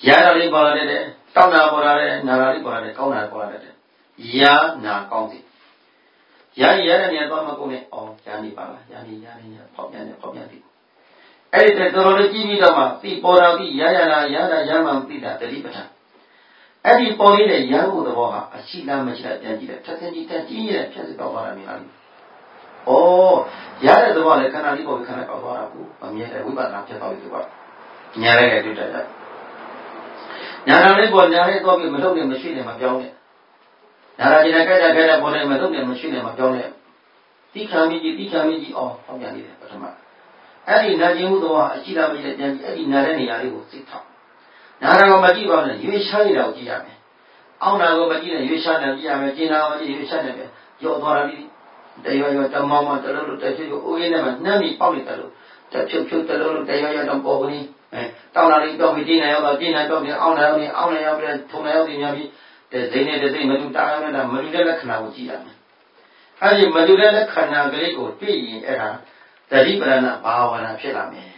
ရာလေးပေါ်လာတဲ့တောင်းတာပေါ်လာတဲ့နာလာလေးပေါ်လာတဲ့ကောင်းတာပေါ်လာတဲ့ရာနာကောင်းစီရာတဲ့နေရာသွားမကုန်နဲ့အော်ရာနေပါလားရာနေဖောက်ပြန်သည်အဲ့ဒီတော်တော်လေးကြည့်ပြီးတော့မှသိပေါ်လာပြီးရာတာရမှန်သိတာတတိပဋ္ဌာန်အဲ့ဒီပေါ်လေးတဲ့ရာဖို့သဘောဟာအရှိလားမရှိလားပြန်ကြည့်တယ်ထပ်ဆင်းကြည့်တဲ့ကြီးရဲ့ဖြတ်စစ်တော့သွားတာမြင်လားဩရတဲ့သဘောလည်းခန္ဓာလေးပေါ်ပြီးခန္ဓာပေါက်သွားတာကိုအမြဲတည်းဝိပဿနာဖြစ်သွားပြီဆိုတော့ညာလိုက်တဲ့တွေ့တယ်ညာတော်လေးပေါ်ညာလေးတော့ပြီးမထုတ်နဲ့မရှိနဲ့မပြောင်းနဲ့ညာလာကျင်တဲ့ကြက်ပေါ်နဲ့မထုတ်နဲ့မရှိနဲ့မပြောင်းနဲ့တိခါမိကြီးအော်ဟောပြန်နေတယ်ပထမအဲ့ဒီနာကျင်မှုသဘောအရှိလားမရှိလားပြန်ကြည့်အဲ့ဒီနာတဲ့နေရာလေးကိုစိတ်ထောက်နာတာကိုမကြည့်ပါနဲ့ရွေးရှားနေတာကိုကြည့်ရမယ်အောင်းတာကိုမကြည့်နဲ့ရွေးရှားနေကြည့်ရမယ်ကျင်တာကိုမကြည့်ရွေးရှားနေတယ်ကြော်သွားတာလေးတရွရွတမောင်းမတလို့တချွတ်အိုးရင်းနဲ့မှနှမ်းပြီးပေါက်နေတယ်လို့တဖြုတ်တလို့တရွရွတော့ပေါ်ကုန်တောင်းလာလေးတော့ပြီးကျင်းနေရောက်တော့ကျင်းနေတော့ပြီးအောင်းနေရောက်ပြီးထုံနေရောက်ပြီးများပြီးတဲ့စိမ့်နဲ့မတူတာရတာမတူတဲ့လက္ခဏာကိုကြည့်ရမယ်အဲဒီမတူတဲ့လက္ခဏာကလေးကိုတွေ့ရင်အဲ့ဒါသတိပဋ္ဌာန်ဘာဝနာဖြစ်လာမယ်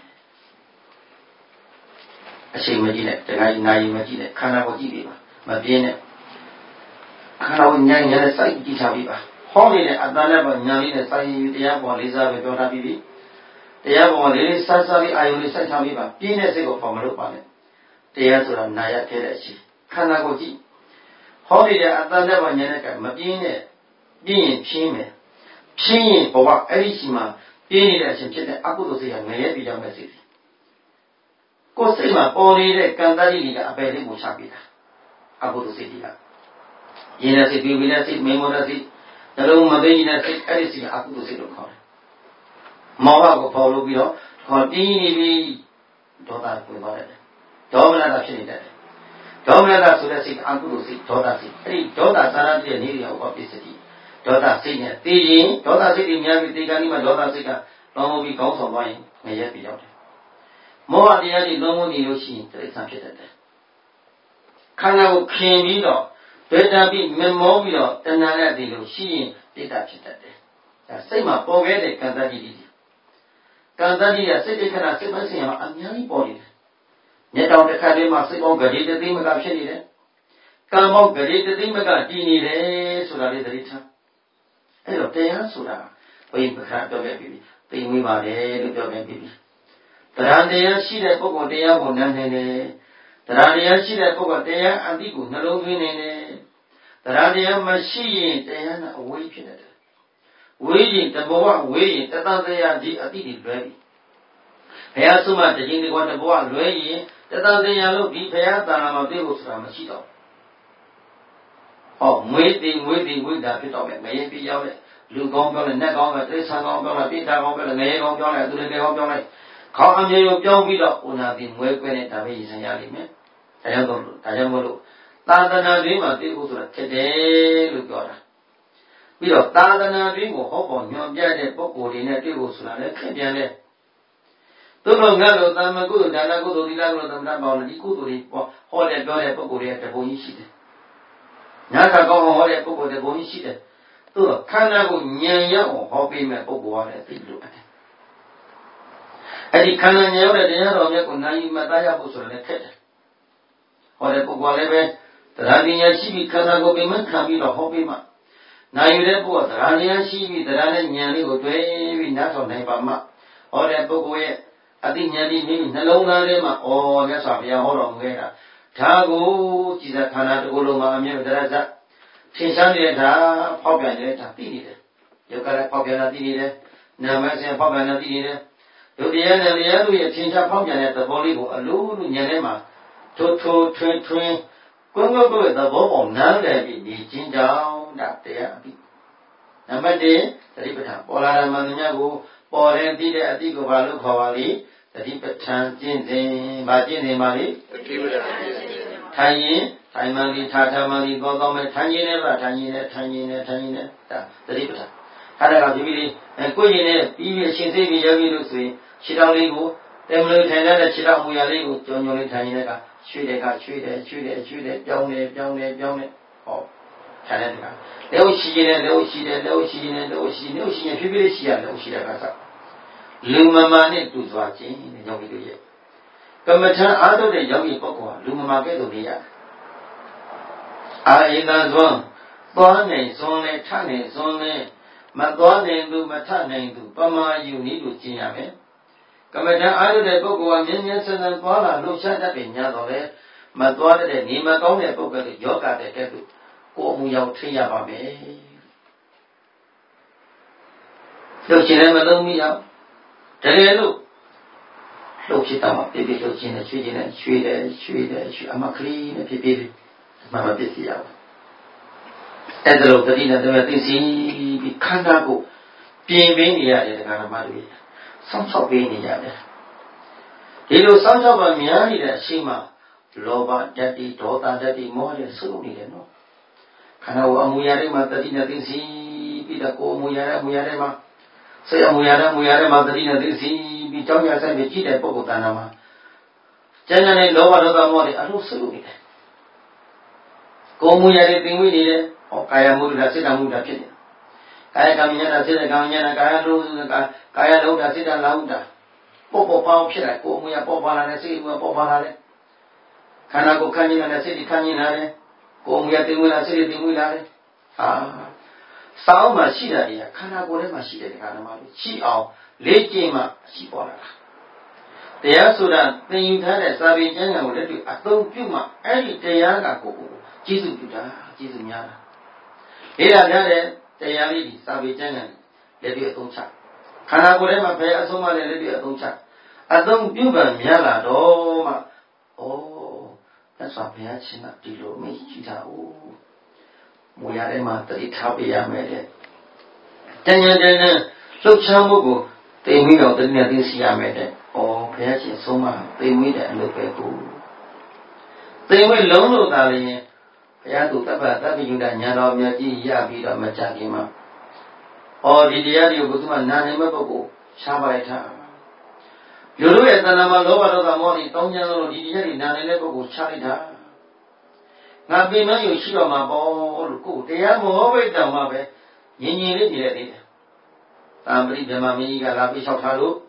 အချိန်မကြည့်နဲ့တခါကြီးနာရီမကြည့်နဲ့ခန္ဓာကိုကြည့်ပြီးပါမပြင်းနဲ့ခန္ဓာကိုညံ့နဲ့စိုက်ကြည့်ထားပြီးပါဟောနေတဲ့အတန်နဲ့ပေါ့ညာလေးနဲ့စိုက်ရင်တရားပေါ်လေးစားပဲပြောထားပြီးပြီတရားပေါ်လေးစားလေးအာယုလေးစိုက်ထားပြီးပါပြင်းတဲ့စိတ်ကိုပေါ်မလို့ပါနဲ့တရားဆိုတာနာရခဲ့တဲ့အချိန်ခန္ဓာကိုကြည့်ဟောနေတဲ့အတန်နဲ့ပေါ့ညာနဲ့ကမပြင်းနဲ့ပြင်းရင်ဖြင်းမယ်ဖြင်းရင်ဘဝအဲ့ဒီရှိမှာပြင်းနေတဲ့အချိန်ဖြစ်တဲ့အကုသိုလ်စိတ်ကငရဲပြရောက်မဲ့စိတ်ကိုယ်စိတ်မှာပေါ်နေတဲ့ကံတတိတွေကအပယ်လေးကိုချပေးတာအကုသိုလ်စိတ်တွေကရင်းတဲ့စိတ်ပြီးတဲ့စိတ်မင်းမောတဲ့စိတ်နှလုံးမသိတဲ့စိတ်အဲ့ဒီစိတ်ကအကုသိုလ်စိတ်လို့ခေါ်တယ်မောဟကိုပေါ်လို့ပြီးတော့ခေါ်ပြီးဒေါသကိုဝင်သွားတယ်ဒေါမနတာဖြစ်နေတယ်ဒေါမနတာဆိုတဲ့စိတ်အကုသိုလ်စိတ်ဒေါသစိတ်အဲ့ဒီဒေါသသာရပြည့်နေရအောင်ပြည့်စည်ဒေါသစိတ်နဲ့သိရင်ဒေါသစိတ်တွေများပြီးတေကာနိမှာဒေါသစိတ်ကလုံးဝပြီးကောင်းဆောင်သွားရင်ငရဲပြရောက်တယ်မောဟတရားတွေလုံးဝနေလို့ရှိရင်တိရစ္ဆာန်ဖြစ်တတ်တယ်ခန္ဓာကိုခင်ပြီးတော့ဗေဒာပြီးမမောပြီးတော့တဏှာနဲ့တည်လို့ရှိရင်တိတ္တဖြစ်တတ်တယ်ဒါစိတ်မှာပေါ်ခဲ့တဲ့ကံတတိကံတတိကစိတ်တိခဏစိတ်မဆင်ရမှာအများကြီးပေါ်နေတယ်မျက်တောင်တစ်ခါလေးမှာစိတ်ပေါင်းဂရေတသိမကဖြစ်နေတယ်ကံပေါင်းဂရေတသိမကတည်နေတယ်ဆိုတာလေးသတိထားအဲ့တော့တရားဆိုတာဘုရင်ပခါပြောခဲ့ပြီသိမိပါတယ်လို့ပြောခဲ့ပြီတရားတရားရှိတဲ့ပုဂ္ဂိုလ်တရားကိုနားနေတယ်တရားတရားရှိတဲ့ပုဂ္ဂိုလ်တရားအတိကိုနှလုံးသွင်းနေတယ်တရားတရားမရှိရင်တရားနဲ့အဝေးဖြစ်နေတယ်ဝေးရင်တဘောဝေးရင်တသတရားဒီအတိတွေလွဲပြီဘုရားဆုမတခြင်းဒီကောတဘောလွဲရင်တသတရားလို့ဒီဘုရားတာနာမှာသိဖို့ဆိုတာမရှိတော့ဟောမွေးတာဖြစ်တော့မယ်ငရေပြရောက်တဲ့လူကောင်းပြောတယ်နတ်ကောင်းပဲတိရစ္ဆာန်ကောင်းပြောတယ်ပိဋကကောင်းပြောတယ်ငရေကောင်းပြောတယ်သူတွေကောင်းပြောတယ်ခေါင်းအမြဲကိုပြောင်းပြီးတော့ဥနာပြီးမွဲကွဲနေတာပဲရည်စံရလိမ့်မယ်ဒါကြောင့်မို့လို့သာသနာ့တွင်မှာသိဖို့ဆိုတာခက်တယ်လို့ပြောတာပြီးတော့သာသနာ့တွင်ကိုဟောပေါ်ညွှန်ပြတဲ့ပုဂ္ဂိုလ်တွေနဲ့တွေ့ဖို့ဆိုတာလည်းခက်ပြန်တယ်သို့တော်ငါတို့သာမကုသိုလ်ဒါနကုသိုလ်သီလကုသိုလ်သမထပေါင်းဒီကုသိုလ်တွေဟောတဲ့ပြောတဲ့ပုဂ္ဂိုလ်တွေကတပုံကြီးရှိတယ်ညာခကောင်းဟောတဲ့ပုဂ္ဂိုလ်တပုံကြီးရှိတယ်သို့တော့ခန္ဓာကိုဉာဏ်ရောက်ဟောပေးမဲ့ပုဂ္ဂိုလ်ကလည်းသိလို့တယ်အဲ့ဒီခန္ဓာဉာဏ်ရောက်တဲ့တရားတော်မြတ်ကိုနာယီမှတ်သားရဖို့ဆိုလည်းခက်တယ်ဟောတဲ့ပုဂ္ဂိုလ်လည်းပဲတရားဉာဏ်ရှိပြီးခန္ဓာကိုယ်ပင်မခံပြီးတော့ဟောပေးမှနာယီတဲ့ပုဂ္ဂိုလ်တရားဉာဏ်ရှိပြီးတရားနဲ့ဉာဏ်လေးကိုတွဲပြီးနားထောင်နိုင်ပါမှဟောတဲ့ပုဂ္ဂိုလ်ရဲ့အတိဉာဏ်ဒီမိမိနှလုံးသားထဲမှာဩမြတ်စွာဘုရားဟောတော်မူခဲ့တာဒါကိုကြည်သာခန္ဓာတစ်ခုလုံးမှာအမြဲတရဇတ်ထင်ရှားနေတာဖောက်ပြန်နေတာသိနေတယ်ယောဂလည်းဖောက်ပြန်တာသိနေတယ်နာမဆင်ဖောက်ပြန်တာသိနေတယ်ဒုတိယနဲ့တရားတို့ရဲ့ထင်ရှားဖောက်ပြန်တဲ့သဘောလေးကိုအလိုလိုဉာဏ်ထဲမှာထိုးထွင်းကွန်းကွန်းသဘောပေါက်နားလည်ပြီးနေခြင်းကြောင့်ဒါတရားအပြီးနံပါတ်1သတိပဋ္ဌာန်ပေါ်လာတဲ့မှန်များကိုပေါ်ရင်သိတဲ့အတိကိုဘာလို့ခေါ်ပါလိသတိပဋ္ဌာန်ကျင့်စဉ်မကျင့်စဉ်ပါလိသတိပဋ္ဌာန်ထိုင်ရင်ထိုင်မှန်ပြီးထားမှန်ပြီးကောင်းမဲ့ထိုင်ရင်လည်းပါထိုင်ရင်လည်းဒါသတိပဋ္ဌာန်အဲ့ဒါကဒီပြီးကိုယ်ရင်နဲ့ပြီးအရှင်းသိပြီးရောက်ပြီလို့ဆိုရင်ခြေထောက်လေးကိုတမလို့ထိုင်တဲ့ခြေထောက်မူရလေးကိုကြုံလေးထိုင်ရင်လည်းရွှေ့တယ်ပြောင်းတယ်ဟောထိုင်တဲ့တကလက်ရှိရင်ဖြည်းဖြည်းရှိရလက်ရှိတာကစားလူမမာနဲ့တူစွာခြင်းတဲ့ကြောင့်ဒီလိုရဲ့ဘ Kamajan ada de yogi pokok lumma ke tu dia. Ida zon, tuane zone, tane zone, matuane tu matane tu, pama yuni tu cinya me. Kamajan ada de pokok nyen senang tuala lu sada de nya dole, matuane de ni matau de pokok de yoga de ke tu, ko mu yau thiya ba me. Lu cine ma lu mi yau. Dari lu လုပ်ဖြစ်တာမှာပြပြလုပ်ခြင်းနဲ့ချွေးခြင်းနဲ့ရွှေအမကလေးနဲ့ပြပြမမပြည့်စီရပါအဲ့ဒါလို့တတိနဲ့တည်းသိစီပြီးခန္ဓာကိုပြင်ပင်းနေရတယ်တရားဓမ္မတွေစောင့်ရှောက်ပေးနေရတယ်ဒီလိုစောင့်ရှောက်ပါများနေတဲ့အရှိမလောဘဓာတ်တိဒေါသဓာတ်တိမောဟတွေစုနေတယ်နော်ခန္ဓာကိုအမူအရာတွေမှာတတိနဲ့သိစီပြီးတော့ကိုယ်အမူအရာတွေမှာစိတ်အမူအရာတွေမှာတတိနဲ့သိစီပြီးကြောင်းရဆိုင်ပြီးကြည့်တဲ့ပုဂ္ဂိုလ်တဏ္ဍာမှာကျန်တဲ့လောဘဒေါသမောဟတွေအလုံးစုနေတယ်ကိုယ်မူရတဲ့သင်္ဝိနေတယ်ဟောကာယမူရစိတ္တမူရဖြစ်နေကာယကံဉာဏစိတ္တကံဉာဏကာယလုံးစုကာယလုံးတာစိတ္တလာဟုတာပေါ်ပေါင်းဖြစ်တယ်ကိုယ်မူရပေါ်ပါလာတဲ့စိတ်မူပေါ်ပါလာတယ်ခန္ဓာကိုယ်ခန္ဓာနဲ့စိတ်ခန္ဓာလာတယ်ကိုယ်မူရသင်္ဝိလာစိတ်သင်္ဝိလာတယ်ဟာစောင်းမှရှိတာတွေကခန္ဓာကိုယ်ထဲမှာရှိတဲ့ခန္ဓာမှာရှိအောင်လေးကျင့်မှရှိပေါ်လာတာတရားဆိုတာသင်ယူထားတဲ့စာပေကျမ်းဂန်ကိုလည်းအသုံးပြုမှအဲ့ဒီတရားကကိုယ်ကျေးဇူးပြုတာကျေးဇူးများတာလေးလာတဲ့တရားလေးဒီစာပေကျမ်းဂန်လည်းဒီအသုံးချခန္ဓာကိုယ်ထဲမှာဘယ်အဆုံးမလဲလည်းဒီအသုံးချအသုံးပြုပံများလာတော့မှသက်စွာဘုရားရှင်ကဒီလိုမေ့ကြည့်တာ哦မူရထဲမှာတတိထားပေးရမယ်တဲ့တန်တန်လှုပ်ရှားမှုကိုသိမိတော့တနည်းသိစီရမယ်တဲ့။ဘုရားရှင်ဆုံးမသိမိတဲ့အလုပ်ပဲကို။သိမိလုံးလို့သာလေဘုရားသူတပ္ပယုဒညာတော်မြတ်ကြီးရပြီးတော့မကြခင်မှာဒီတရားတွေကိုဘုသူမနာနေမဲ့ပုဂ္ဂိုလ်ရှားပါလိုက်တာ။လူတို့ရဲ့တဏ္ဍာမှာလောဘဒေါသမောဟတွေတောင်းကြလို့ဒီတရားတွေနာနေတဲ့ပုဂ္ဂိုလ်ရှားလိုက်တာ။ငါပြင်မယူရှိတော့မှာပေါ့လို့ကိုယ်တရားမဟုတ်ပဲတောင်မှပဲငြင်းလေးနေတယ်လေ။သာမဏေဓမ္မမင်းကြီးကလာပြီးလျှောက်ထားလို့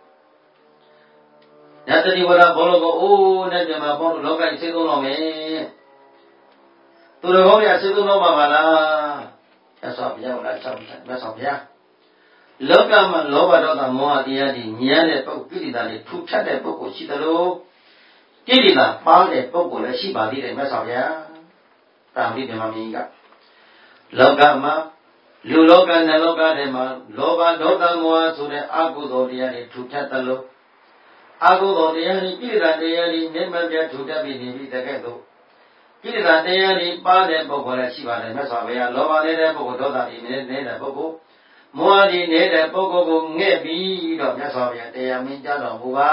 ညတတိဝရဘောလို့ကိုနဲ့ဓမ္မဘောလို့လောကကြီးစိတ်သုံးတော့မယ်သူတော်ကောင်းတွေစိတ်သုံးတော့မှာပါလားရသော်ဘုရားကလာလျှောက်တယ်မြတ်စွာဘုရားလောကမှာလောဘဒေါသမောဟတရားတွေညံတဲ့ပုဂ္ဂိုလ်ကိလေသာတွေထူဖြတ်တဲ့ပုဂ္ဂိုလ်ရှိသလိုကိလေသာပါတဲ့ပုဂ္ဂိုလ်လည်းရှိပါသေးတယ်မြတ်စွာဘုရားသာမဏေဓမ္မမင်းကြီးကလောကမှာလူလောကနတ်လောကထဲမှာလောဘဒေါသမောဟဆိုတဲ့အကုသိုလ်တရားတွေထူထပ်သလိုအကုသိုလ်တရားတွေကိလေသာတရားတွေမျက်မှန်ပြထူထပ်ပြီးနေပြီးတကယ်တော့ကိလေသာတရားတွေပါတဲ့ပုဂ္ဂိုလ်လည်းရှိပါတယ်မြတ်စွာဘုရားလောဘနေတဲ့ပုဂ္ဂိုလ်ဒေါသတွေနေတဲ့ပုဂ္ဂိုလ်မောဟတွေနေတဲ့ပုဂ္ဂိုလ်ကိုငဲ့ပြီးတော့မြတ်စွာဘုရားတရားမင်းကြားတော်မူပါ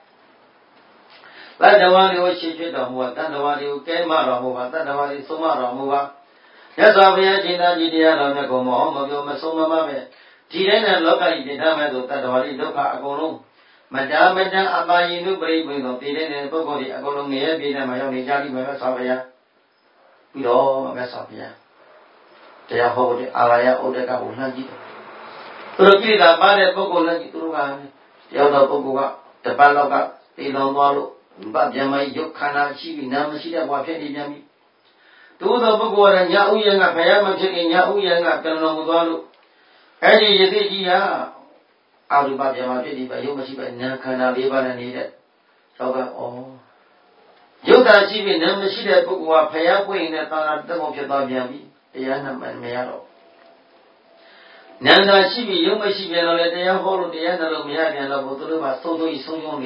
တတ္တဝါတွေကိုရှင်းပြတော်မူပါတတ္တဝါတွေကိုကဲမတော်မူပါတတ္တဝါတွေဆုံးမတော်မူပါမြတ်စွာဘုရားရှင်သာကြီးတရားတော်မြတ်ကိုမဟုတ်မပြောမဆုံးမမပဲဒီတိုင်းနဲ့လောကကြီးပြထားမဲ့ဆိုတတ္တဝါတွေဒုက္ခအကုန်လုံးမတအပါယိနုပရိပိသောတည်တဲ့ပုဂ္ဂိုလ်တွေအကုန်လုံးငရဲပြည်ထဲမှာရောက်နေကြပြီမြတ်စွာဘုရားပြီးတော့မြတ်စွာဘုရားတရားဟောတဲ့အာရယဥဒ္ဒကကိုလှမ်းကြည့်တယ်သူတို့ကိလေသာပါတဲ့ပုဂ္ဂိုလ်လည်းသူတို့ကတယောက်တော့ပုဂ္ဂိုလ်ကတပတ်လောက်ကတည်တော်သွားလို့ဗပြန်မရုပ်ခန္ဓာရှိပြီးနာမရှိတဲ့ဘဝဖြစ်နေပြန်ပြီသို့သောပုဂ္ဂိုလ်ကညာဥယျာဉ်ကဘုရားမဖြစ်ခင်ညာဥယျာဉ်ကပြန်တော်မူသွားလို့အဲ့ဒီယသိကြီးဟာအာရုပပြန်မဖြစ်ဒီပဲရုပ်မရှိပဲနာခန္ဓာ၄ပါးနဲ့နေတဲ့သောကရုပ်သာရှိပြီးနာမရှိတဲ့ပုဂ္ဂိုလ်ကဘုရားပွင့်နေတဲ့သာနာတမောဖြစ်သွားပြန်ပြီတရားနာမရတော့နန္ဒာရှိပြီးရုပ်မရှိပြန်တော့လေတရားဟောလို့တရားနာလို့မရပြန်တော့ဘူးသူတို့ကဆုံးနေ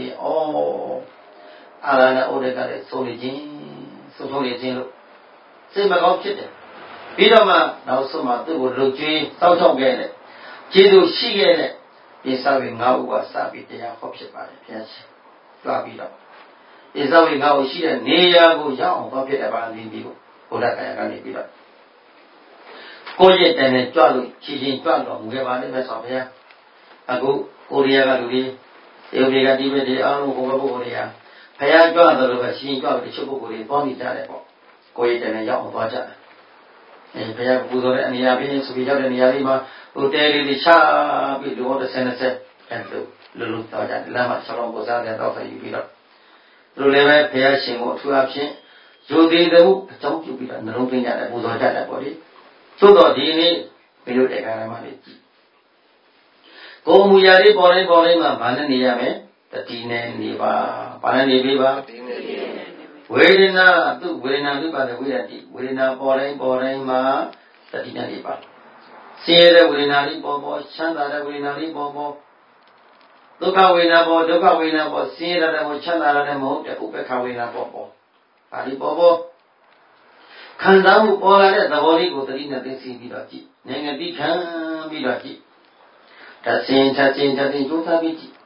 အာရဏဥဒ္ဒကလည်းဆုံးနေခြင်းလို့စိတ်မကောင်းဖြစ်တယ်ပြီးတော့မှနောက်ဆုံးမှသူ့ကိုလုံကျွေးတောက်ချောက်ခဲ့တယ်ကျေးဇူးရှိခဲ့တဲ့ဒီစာဝေ၅ဦးကစပြီးတရားဟောဖြစ်ပါတယ်ဘုရားရှင်ကြွပြီးတော့ဒီစာဝေ၅ဦးရှိတဲ့နေရာကိုရောက်အောင်ဟောဖြစ်တဲ့ပါဠိပြီးကိုဘုရားကာယကနေပြီးတော့ကိုယ့်ရဲ့တန်နဲ့ကြွလို့ချီချင်းကြွတော်မူခဲ့ပါလိမ့်မယ်ဆိုဘုရားအခုကိုရီးယားကလူတွေတရုတ်တွေကဒီဘက်တွေအားလုံးဘုရားပုဂ္ဂိုလ်တွေကဘုရားကြွတယ်လို့ပဲချီချင်းကြွလို့တချို့ပုဂ္ဂိုလ်တွေပေါင်းနေကြတယ်ပေါ့ကိုယ့်ရဲ့တန်နဲ့ရောက်အောင်သွားကြတယ်ဘုရားပူဇော်တဲ့နေရာပြီးဆိုပြီးရောက်တဲ့နေရာလေးမှာဟိုတဲလေးတွေချပြီးလော30 20အဲ့လိုလူတော့ကြတယ်လမ်းမှာဆောင်းကိုစားတဲ့တော့ဆက်ယူပြီးတော့သူလည်းပဲဖျားရှင်ကိုအထူးအဖြင့်ယူသေးတယ်အကြောင်းပြုပြီးတော့နှလုံးသွင်းကြတယ်ပူဇော်ကြတယ်ပေါ့လေသို့တော့ဒီနေ့ဘယ်လိုတရားဓမ္မတွေကြည့်ကိုမူရာလေးပေါ်တိုင်းမှာဘာနဲ့နေရမလဲတတိနဲ့နေပါဘာနဲ့နေပြီးပါဝေဒနာသူဝေဒနာသူပါတဲ့ဝေဒတိဝေဒနာပေါ်တိုင်းမှာတတိနဲ့နေပါဆင်းရဲတဲ့ဝေဒနာလေးပေါ်ချမ်းသာတဲ့ဝေဒနာလေးပေါ်ဒုက္ခဝေဒနာပေါ်ဒုက္ခဝေဒနာပေါ်ဆင်းရဲတဲ့ပေါ်ချမ်းသာတဲ့မဟုတ်တဲ့ဥပ္ပခဝေဒနာပေါ်ဒါလေးပေါ်ခံစားမှုပေါ်လာတဲ့သဘောလေးကိုတတိနဲ့သိသိပြီးတော့ကြည့်နိုင်ငံတိခံပြီးတော့ကြည့်တဆင်ကြိုးစားပြီးကြည့်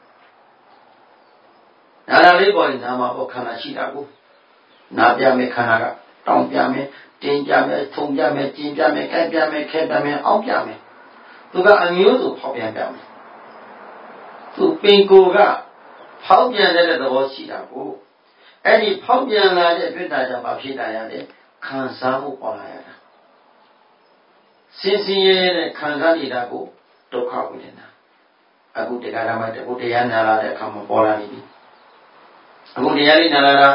နာလာလေးပေါ်ရင်နာမပေါ်ခန္ဓာရှိတာကိုနာပြမယ်ခန္ဓာကတောင်းပြမယ်တင်းပြမယ်ထုံပြမယ်ကျင်ပြမယ်ကြိုက်ပြမယ်ခဲပြမယ်အောက်ပြမယ်သူကအမျိုးစုဖောက်ပြန်ပြမယ်သူပင်ကိုကဖောက်ပြန်တဲ့သဘောရှိတာကိုအဲ့ဒီဖောက်ပြန်လာတဲ့အတွက်ကြောင့်ဘာဖြစ်တာရလဲခံစားမှုပေါ်လာရတာစင်စင်ရဲတဲ့ခံစားနေတာကိုဒုက္ခဝေဒနာအခုတရားဓမ္မတခုတရားနာလာတဲ့အခါမှာပေါ်လာနေပြီအခုတရားလေးနာလာတာ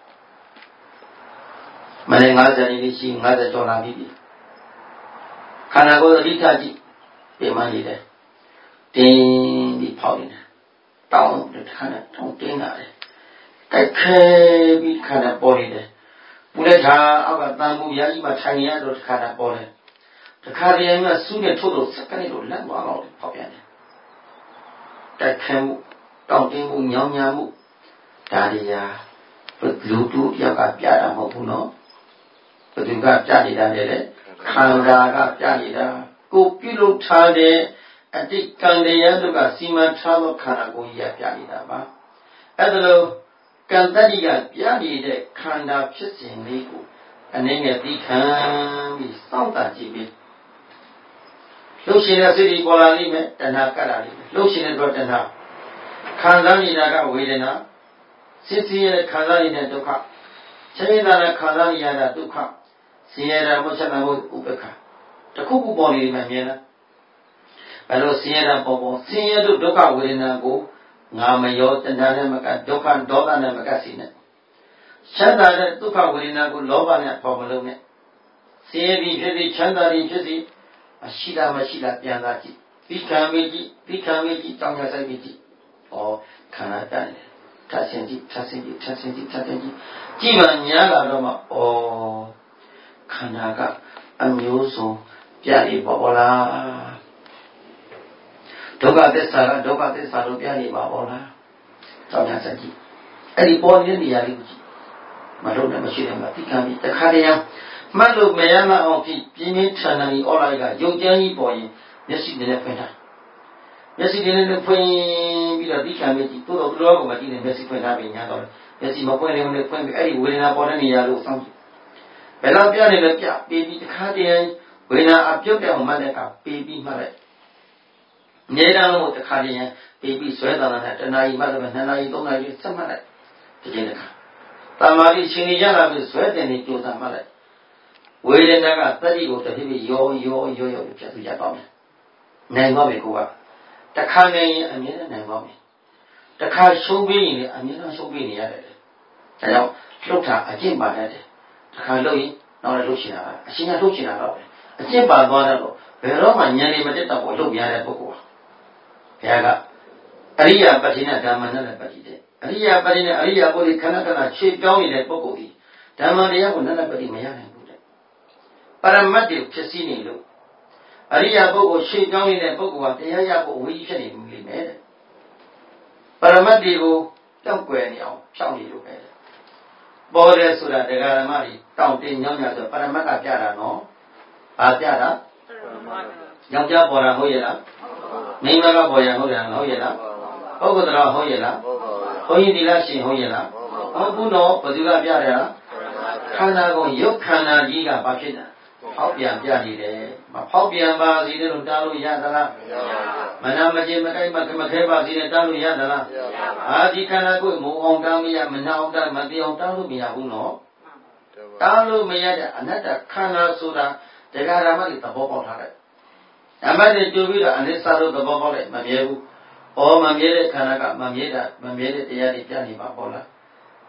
မနေ့50နေပြီရှိ50ကျော်လာပြီခန္ဓာကိုယ်အဓိကကြည့်ပြင်မနေတယ်တင်းပြီးဖောက်နေတယ်တောင်းတဲ့ခန္ဓာတောင်းတင်းလာတယ်တိုက်ခဲပြီးခန္ဓာပေါ်နေတယ်ပူလက်ထာအောက်ကတန်မှုရာကြီးမှထိုင်ရတော့ခန္ဓာပေါ်တယ်တခါတည်းမှာစုနဲ့ထုတ်လို့စက္ကန့်လို့လန့်သွားတော့ဖောက်ပြန်တယ်တိုက်ခဲမှုတောင်းတင်းမှုညောင်းညာမှုဒါတွေရာလူတူယောက်ကပြတာမဟုတ်ဘူးနော်ဘယ်သူကပြနေတာလဲခန္ဓာကပြနေတာကိုပြုလုပ်ထားတဲ့အတိတ်ကံတရားတို့ကစီမံထားသောခန္ဓာကိုယ်ကြီးကပြနေတာပါအဲ့ဒါလို့ကံတတ္တိကပြနေတဲ့ခန္ဓာဖြစ်စဉ်လေးကိုအနေနဲ့သိခံပြီးစောင့်တာကြည့်ပြီးလှုပ်ရှင်တဲ့စိတ်ကြီးပေါ်လာလိမ့်မယ်တဏှာကပ်လာလိမ့်မယ်လှုပ်ရှင်တဲ့တော့တဏှာခံစားနေတာကဝေဒနာစစ်စီရဲ့ခံစားနေတဲ့ဒုက္ခချမ်းသာတဲ့ခံစားရတဲ့ဒုက္ခဆင်းရဲတဲ့မချမ်းသာမှုဥပ္ပခတခုခုပေါ်နေမှမြင်လားဘယ်လိုဆင်းရဲတဲ့ပေါ်ဆင်းရဲတဲ့ဒုက္ခဝေဒနာကိုငါမရောတဏှာနဲ့မကဒုက္ခဒေါသနဲ့မကစီနဲ့ချမ်းသာတဲ့ဒုက္ခဝေဒနာကိုလောဘနဲ့ပေါ်မလုံးနဲ့ဆင်းရဲပြီးဖြစ်ပြီးချမ်းသာပြီးဖြစ်ပြီးမရှိတာပြန်လာကြည့်သိခံမိကြည့်တောင်းရဆိုင်မိကြည့်ဩခန္ဓာတန်တယ်ထပ်ဆင်ကြည့်ကြည့်မှညားလာတော့မှဩခန္ဓာကအမျိုးစုံပြနေပေါ်လားဒုက္ခသစ္စာကဒုက္ခသစ္စာလို့ပြနေပါပေါ်လားတောင်းရဆိုင်ကြည့်အဲ့ဒီပေါ်နေတဲ့နေရာလေးကိုကြည့်မလို့နဲ့မရှိတယ်မှာသိခံပြီးတခါတည်းမှတ်လို့မရမအောင်ဖြစ်ပြင်းပြင်းထန်ထန်ကြီးအော်လိုက်ကရုပ်ကြမ်းကြီးပေါ်ရင်မျက်စိနဲ့ဖွင့်တာမျက်စိနဲ့ဖွင့်ပြီးတော့သိခံမိကြည့်တိုးတော့ဘလောကမှာကြည့်နေမျက်စိဖွင့်ထားပြီးညာတော့မျက်စိမဖွင့်လည်းမဖွင့်ပြီးအဲ့ဒီဝေဒနာပေါ်တဲ့နေရာလို့စောင့်ကြည့်ဘယ်တော့ပြနေလဲပြပေးပြီးတခါတည်းဝေဒနာအပြုတ်တဲ့မှတ်တဲ့ကပေးပြီးမှတ်လိုက်အမြဲတမ်းလို့တခါတည်းပေးပြီးဆွဲတာနဲ့တဏှာကြီးမှတ်တယ်2နာရီ3နာရီဆက်မှတ်လိုက်ဒီချိန်တခါတမာရီရှင်ကြီးရလာပြီးဆွဲတင်နေကြိုးစားမှတ်လိုက်ဝေဒနာကသတိကိုတစ်ဖြည်းဖြည်းရောဖြတ်သူရပါမယ်နိုင်ပါမယ်ကိုကတခါနေရင်အမြဲတမ်းနိုင်ပါမယ်တခါရှုံးပြီးရင်အမြဲတမ်းရှုံးပြီးနေရတယ်ဒါကြောင့်လှုပ်တာအကျင့်ပါတတ်တယ်တခါလှုပ်ရင်နောက်လည်းလှုပ်ရှင်တာအရှင်ကလှုပ်ရှင်တာတော့အကျင့်ပါသွားတော့ဘယ်တော့မှဉာဏ်လေးမတက်တော့ဘူးလှုပ်ရတဲ့ပုဂ္ဂိုလ်ဘုရားကအရိယာပဋ္ဌိနဓမ္မနဲ့ပဋ္ဌိတဲ့အရိယာပဋ္ဌိနဲ့အရိယာပုရိခဏခြေပြောင်းနေတဲ့ပုဂ္ဂိုလ်ဒီဓမ္မတရားကိုနတ်ပဋ္ဌိမရနိုင်ဘူးတဲ့ပရမတ်တွေဖြစ်စည်းနေလို့အရိယာပုဂ္ဂိုလ်ခြေပြောင်းနေတဲ့ပုဂ္ဂိုလ်ကတရားရဖို့အဝေးကြီးဖြစ်နေမှုလိမ့်မယ်တဲ့ပရမတ်တွေကိုတောက်ွယ်နေအောင်ဖြောင်းနေလို့ပဲပေါ်တယ်ဆိုတာတရားဓမ္မတွေတောင့်တင်းညောင်းညဆိုပရမတ်ကပြတာနော်ဘာပြတာယောက်ျားပေါ်တာဟုတ်ရဲ့လားမိန်းမကပေါ်ရဟုတ်ရဲ့လားပုဂ္ဂိုလ်တော်ဟုတ်ရဲ့လားဘုန်းကြီးဒီလားရှင်ဟုတ်ရဲ့လားဟုတ်ဘူးတော့ဘယ်သူကပြတယ်လားခန္ဓာကိုရုပ်ခန္ဓာကြီးကဘာဖြစ်တာဖောက်ပြန်ပြနေတယ်မဖောက်ပြန်ပါစေလို့တားလို့ရသလားမနာမကျေမကိုက်မခဲပါစေနဲ့တားလို့ရသလားအာဒီခန္ဓာကိုမုံအောင်တားမရမနာအောင်တားမသိအောင်တားလို့မရဘူးနော်တားလို့မရတဲ့အနတ္တခန္ဓာဆိုတာတရားဓမ္မတွေသဘောပေါက်ထားတယ်ဓမ္မတွေကြိုပြီးတော့အနိစ္စလို့သဘောပေါက်လိုက်မမြဲဘူးဩမမြဲတဲ့ခန္ဓာကမမြဲတဲ့တရားတွေပြနေပါပေါ့လား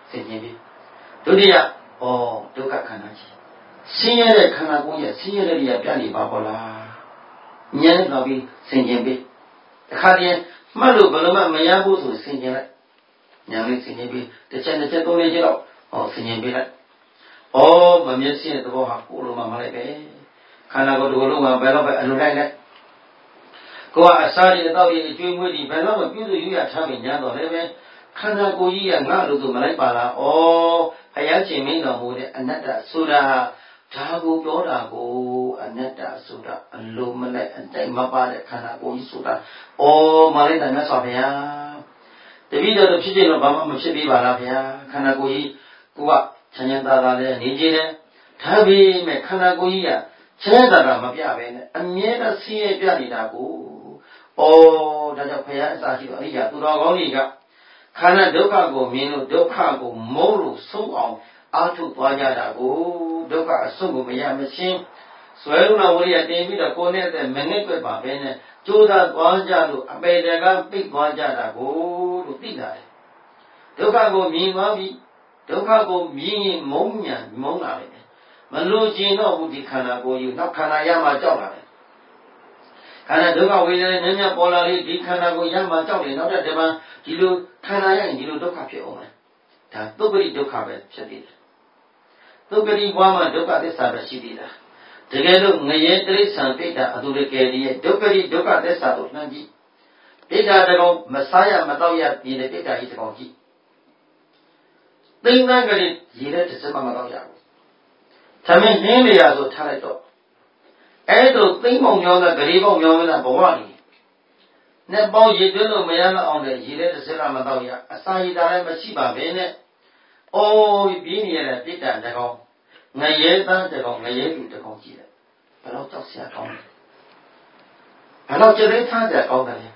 ဆင်ခြင်ပြီဒုတိယဒုက္ခခန္ဓာကြီးဆင်းရဲတဲ့ခန္ဓာကိုယ်ရဲ့ဆင်းရဲတဲ့နေရာပြနေပါပေါ်လားဉာဏ်နဲ့တော့ပြီးဆင်ခြင်ပြီတခါတည်းမှတ်လို့ဘယ်လိုမှမရဘူးဆိုဆင်ခြင်လိုက်ဉာဏ်လေးဆင်ခြင်ပြီတစ်ချက်နှစ်ချက်သုံးလေးချက်တော့ဆင်ခြင်ပြီလိုက်မမျက်စိရဲ့သဘောဟာကိုယ်လိုမှမလိုက်ပဲခန္ဓာကိုယ်တစ်ခုလုံးကဘယ်တော့ပဲအလိုလိုက်လိုက်ကိုယ်ကအစာရည်အတော့ရည်အကျွေးမွေးဒီဘယ်တော့မှပြုစုရရထားပြီးညာတော့လည်းပဲခန္ဓာကိုယ်ကြီးကငါလို့ဆိုမလိုက်ပါလားဘုရားရှင်မင်းတော်မူတဲ့အနတ္တဆိုတာဒါကိုပြောတာကိုအနတ္တဆိုတာအလိုမလိုက်အတိုင်းမပါတဲ့ခန္ဓာကိုယ်ကြီးဆိုတာမလိုက်တယ်မြတ်စွာဘုရားတပည့်တော်တို့ဖြစ်ဖြစ်တော့ဘာမှမဖြစ်သေးပါလားဗျာခန္ဓာကိုယ်ကြီးကိုကချမ်းချမ်းသာသာနဲ့နေကြတယ်ဒါပေမဲ့ခန္ဓာကိုယ်ကြီးကချမ်းသာတာမပြပဲနဲ့အမြဲတမ်းဆင်းရဲပြနေတာကိုဒါကြောင့်ဘုရားအစာရှိတော်အရိယာသူတော်ကောင်းတွေကခန္ဓာဒုက္ခကိုမြင်လို့ဒုက္ခကိုမုန်းလို့ဆုံးအောင်အားထုတ်သွားကြတာကိုဒုက္ခအဆုံးကိုမရမချင်းဆွဲလုံးဝရိယတင်ပြီးတော့ကိုယ်နဲ့တဲ့မငဲ့ွက်ပါပဲနဲ့ကြိုးစားသွားကြလို့အပေတကပိတ်သွားကြတာကိုလို့သိလာတယ်ဒုက္ခကိုမြင်သွားပြီးဒုက္ခကိုမြင်ရင်မုန်းလာတယ်မလို့ကျင်တော့ဘူးဒီခန္ဓာကိုယ်ကြီးနောက်ခန္ဓာရမှကြောက်လာတယ်ခန္ဓာဒုက္ခဝေဒနာညံ့ညံ့ပေါ်လာပြီးဒီခန္ဓာကိုရမှကြောက်တယ်နောက်တဲ့တပံဒီလိုခန္ဓာရရင်ဒီလိုဒုက္ခဖြစ်အောင်မယ်ဒါသုပ္ပရိဒုက္ခပဲဖြစ်သေးတယ်သုပ္ပရိဘဝမှာဒုက္ခသစ္စာပဲရှိသေးတာတကယ်လို့ငရဲတိရစ္ဆာန်ပိဋက အတူတကယ်ရဲ့ဒုက္ခရိဒုက္ခသစ္စာကိုနှံ့ကြည့်ပိဋကတကောင်မစားရမတော့ရပြည်တဲ့ပိဋကကြီးတကောင်ကြည့်သိမ့်သန်းကလေးရေတဲ့တစ်စက်မှမတော့ရဘူးသမင်းနှင်းလေရဆိုထားလိုက်တော့အဲ့ဒါသိမ့်ပေါင်ကြောင်းတဲ့ဂရေပေါင်ကြောင်းတဲ့ဘဝကြီးနဲ့ပေါင်းရည်သွင်းလို့မရတော့အောင်တဲ့ရေတဲ့တစ်စက်ကမတော့ရအစာရည်တာလည်းမရှိပါဘဲနဲ့ပြင်းနေရတဲ့ပိဋကတကောင်ငရဲသားတကောင်ငရဲလူတကောင်ကြည့်တယ်ဘယ်တော့ကြောက်စရာကောင်းလဲဘယ်တော့ကြိတ်ထားကြကောင်းတယ်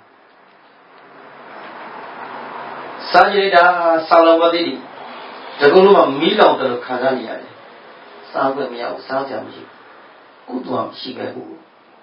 စာရည်တာဆောင်းလောပါတိဒီတကုလုံးကမီးလောင်တယ်လို့ခံစားနေရတယ်စားခွင့်မရဘူးစားကြမရှိဘူးကုသိုလ်မရှိပဲဘူး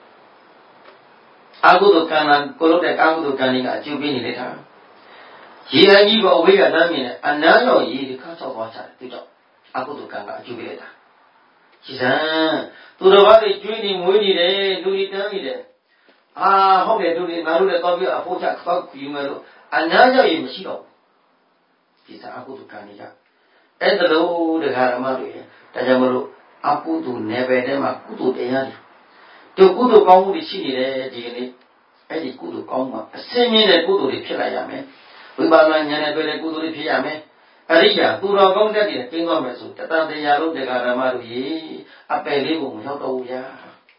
အကုသိုလ်ကံကကိုလို့တဲ့ကာကုသိုလ်ကံတွေကအကျိုးပေးနေလေတာရေအကြီးကအဝေးကတမ်းမြင်တယ်အနမ်းရောရေဒီခါချောက်သွားချတယ်သူကြောင့်အကုသိုလ်ကံကအကျိုးပေးလိုက်တာရှိစမ်းသူတော်ဘာတွေကျွေးနေမွေးနေတယ်လူတွေတန်းနေတယ်ဟုတ်တယ်သူတွေငါတို့လည်းတော့ပြီးအဖို့ချခောက်ယူမယ်လို့အနမ်းရောရေမရှိတော့ဒီစားအကုသိုလ်ကံတွေကအဲ့ဒါလို့တရားဓမ္မတွေဒါကြောင့်မလို့အကုသိုလ်နယ်ပယ်ထဲမှာကုသိုလ်တရားတွေတို့ကုသိုလ်ကောင်းမှုတွေရှိနေတယ်ဒီကနေ့အဲ့ဒီကုသိုလ်ကောင်းမှာအစင်းမြင့်တဲ့ကုသိုလ်တွေဖြစ်လာရမယ်ဝိပါဒဉာဏ်နဲ့တွေ့တဲ့ကုသိုလ်တွေဖြစ်ရမယ်အရိယာသူတော်ကောင်းတဲ့တည်းကျင်းသွားမယ်ဆိုတတန်တရားလုံးတရားဓမ္မတို့ရေအပယ်လေးကိုမရောက်တော့ဘူးညာ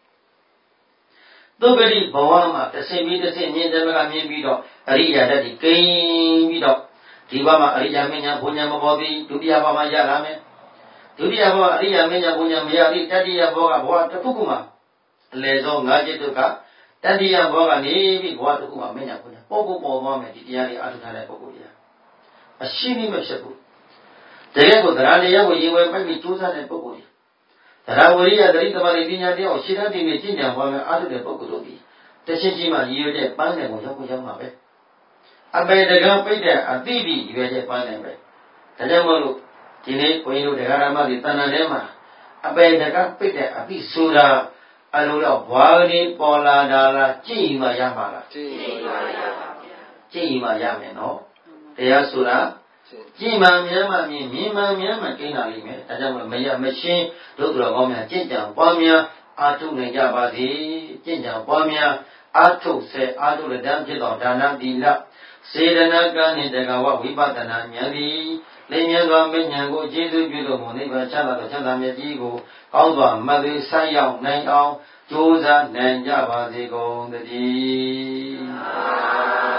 သုပ္ပတိဘဝမှာတစ်ဆင့်ပြီးတစ်ဆင့်မြင်တယ်မကမြင်ပြီးတော့အရိယာတည်းကိန်းပြီးတော့ဒီဘဝမှာအရိယာမဉ္ဇဉ်ဘုံဉ္ဇဉ်မပေါ်သေးဒုတိယဘဝမှာရလာမယ်ဒုတိယဘဝအရိယာမဉ္ဇဉ်ဘုံဉ္ဇဉ်မရသေးတတိယဘဝကဘဝတစ်ခုခုမှာအလယ်ဆုံး၅ချက်ဒုက္ခတတိယဘဝကနေပြီးဘဝတစ်ခုမှာမဉ္ဇဉ်ဘုံဉ္ဇဉ်ပေါ်သွားမယ်ဒီတရားလေးအထုထားတဲ့ပုဂ္ဂိုလ်ကြီးအရှိကြီးမဖြစ်ဘူးတကယ်ကိုတရားတရားကိုရင်ဝယ်ပိုက်ပြီးကြိုးစားတဲ့ပုဂ္ဂိုလ်ကြီးတရားဝရိယသတိသမารိပညာတရားကိုရှင်းတဲ့တည်နေကျင့်ကြံပွားများအားထုတ်တဲ့ပုဂ္ဂိုလ်တို့ဒီတရှိရှိမှရည်ရွယ်တဲ့ပန်းတယ်ကိုရောက်မှာပဲအပေတကံပိတ်တဲ့အတိပိရွယ်တဲ့ပန်းတယ်ပဲဒါကြောင့်မို့လို့ဒီနေ့ဘုန်းကြီးတို့တရားဓမ္မတွေတဏ္ဍာထဲမှာအပေတကံပိတ်တဲ့အတိဆိုတာအလိုတော့ဘွားကလေးပေါ်လာတာလားကြည်မှရမှာလားကြည်မှရမယ်နော်တရားဆိုတာကြည်မှမြတ်မှမြင်မြင်မှမြတ်မှကျင်းလာလိမ့်မယ်ဒါကြောင့်မရမရှင်းတို့တော်ကောင်းများကြင်ကြံပွားများအားထုတ်နိုင်ကြပါစေကြင်ကြံပွားများအားထုတ်စေအားထုတ်လက်တန်းဖြစ်သောဒါနသီလစေတနာကံနှင့်တက္ကဝဝိပဿနာဉာဏ်သည်လင်းမြတ်သောမဉ္ဇဉ်ကိုကျေးဇူးပြုတော်မူနိဗ္ဗာန်ချမ်းသာသောချမ်းသာမြတ်ကြီးကိုကောင်းစွာမှတ်သိဆိုက်ရောက်နိုင်အောင်ကြိုးစားနိုင်ကြပါစေကုန်သတည်း